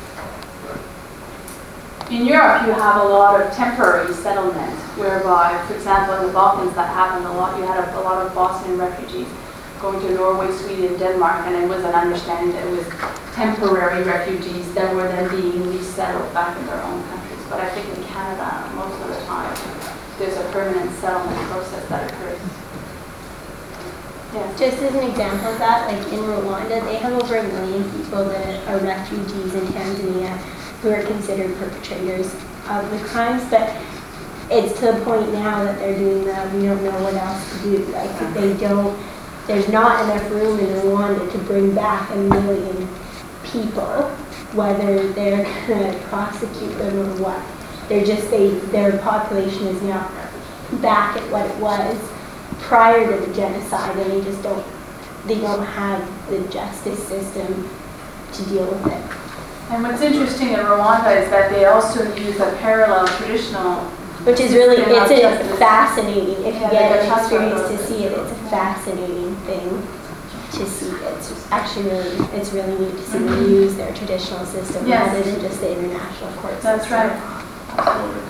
In Europe, you have a lot of temporary settlement, whereby, for example, in the Balkans, that happened a lot. You had a, a lot of Bosnian refugees going to Norway, Sweden, Denmark, and it was an understanding that it was temporary refugees that were then being resettled back in their own countries. But I think in Canada, most of the time, there's a permanent settlement process that occurs. Yeah. Just as an example of that, like in Rwanda, they have over a million people that are refugees in Tanzania who are considered perpetrators of the crimes, but it's to the point now that they're doing that, we don't know what else to do. Like they don't, there's not enough room in Rwanda to bring back a million people, whether they're going to prosecute them or what. They're just, they, their population is now back at what it was prior to the genocide, and they just don't, they don't have the justice system to deal with it. And what's interesting in Rwanda is that they also use a parallel traditional which is really, They're not it's just a this- fascinating, if you Yeah, get they're an just experience like to those. see it, it's a fascinating thing to see. It's actually really, it's really neat to see them use their traditional system Yes. rather than just the international court That's system. right. Absolutely.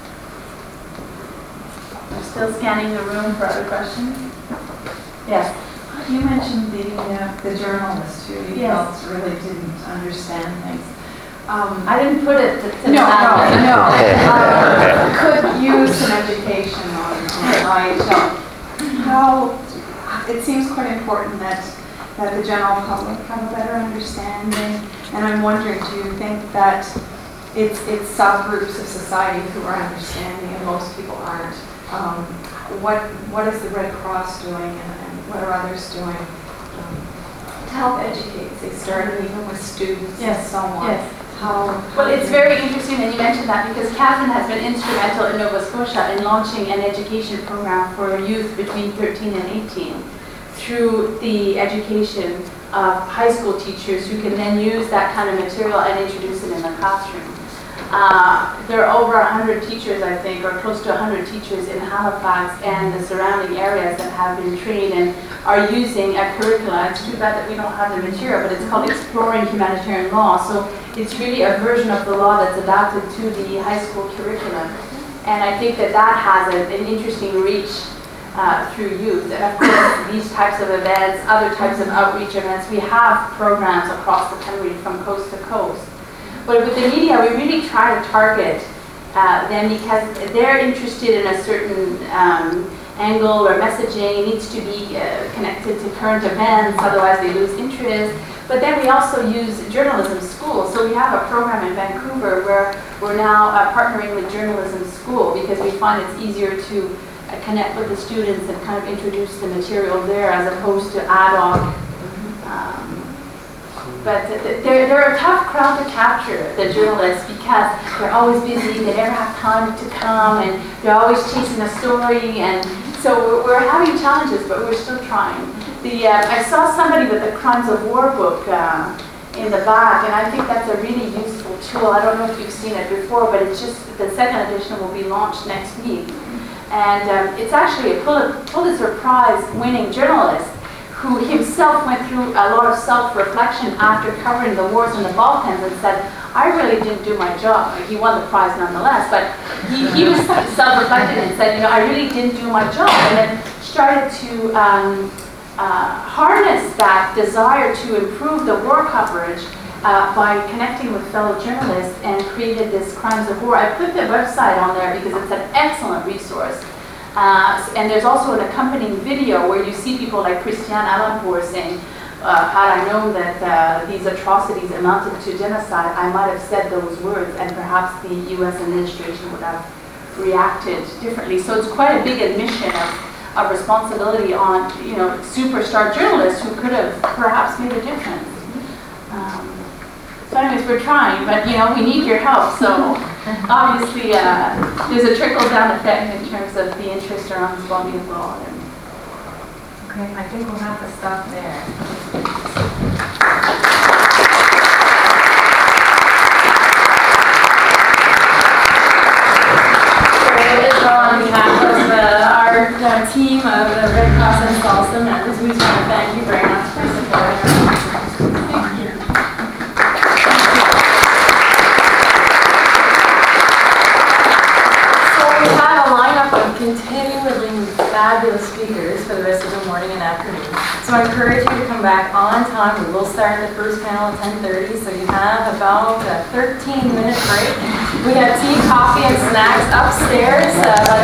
We're still scanning the room for other questions? Yes. You mentioned the, uh, the journalist who you Yes. felt really didn't understand things. Um, I didn't put it to to No, that. no, no. Uh, Could use some education on, on I H L. How, it seems quite important that, that the general public have a better understanding. And I'm wondering, do you think that it's, it's subgroups of society who are understanding and most people aren't? Um, what, what is the Red Cross doing and, and what are others doing um, to help educate, say, starting even with students and Yes, so on? yes. How, Well, it's very interesting that you mentioned that because Catherine has been instrumental in Nova Scotia in launching an education program for youth between thirteen and eighteen through the education of high school teachers who can then use that kind of material and introduce it in the classroom. Uh, there are over one hundred teachers, I think, or close to one hundred teachers in Halifax and the surrounding areas that have been trained and are using a curricula. It's too bad that we don't have the material, but it's called Exploring Humanitarian Law. So it's really a version of the law that's adapted to the high school curriculum. And I think that that has a, an interesting reach uh, through youth. And of course, these types of events, other types of outreach events, we have programs across the country from coast to coast. But with the media, we really try to target uh, them because they're interested in a certain um, angle or messaging. It needs to be uh, connected to current events, otherwise they lose interest. But then we also use journalism schools. So we have a program in Vancouver where we're now uh, partnering with journalism school because we find it's easier to uh, connect with the students and kind of introduce the material there as opposed to ad hoc. Um, But they're, they're a tough crowd to capture, the journalists, because they're always busy, they never have time to come, and they're always chasing a story, and so we're, we're having challenges, but we're still trying. The, uh, I saw somebody with the Crimes of War book uh, in the back, and I think that's a really useful tool. I don't know if you've seen it before, but it's just, the second edition will be launched next week. And um, it's actually a Pul- Pulitzer Prize winning journalist who himself went through a lot of self-reflection after covering the wars in the Balkans and said, I really didn't do my job. He won the prize nonetheless, but he, he was self-reflecting and said, you know, I really didn't do my job. And then started to um, uh, harness that desire to improve the war coverage uh, by connecting with fellow journalists and created this Crimes of War. I put the website on there because it's an excellent resource. Uh, and there's also an accompanying video where you see people like Christiane Alampour saying, uh, had I known that uh, these atrocities amounted to genocide, I might have said those words and perhaps the U S administration would have reacted differently. So it's quite a big admission of, of responsibility on, you know, superstar journalists who could have perhaps made a difference. Um, so anyways, we're trying, but you know, we need your help. So obviously, uh, there's a trickle-down effect in terms of the interest around Colombian law. And okay, I think we'll have to stop there. So on behalf of uh, our uh, team of the Red Cross and Salsa members, we just want to thank you very much for supporting us. Thank you. We have a lineup of continually fabulous speakers for the rest of the morning and afternoon. So I encourage you to come back on time. We will start the first panel at ten thirty, so you have about a thirteen minute break. We have tea, coffee, and snacks upstairs. Uh,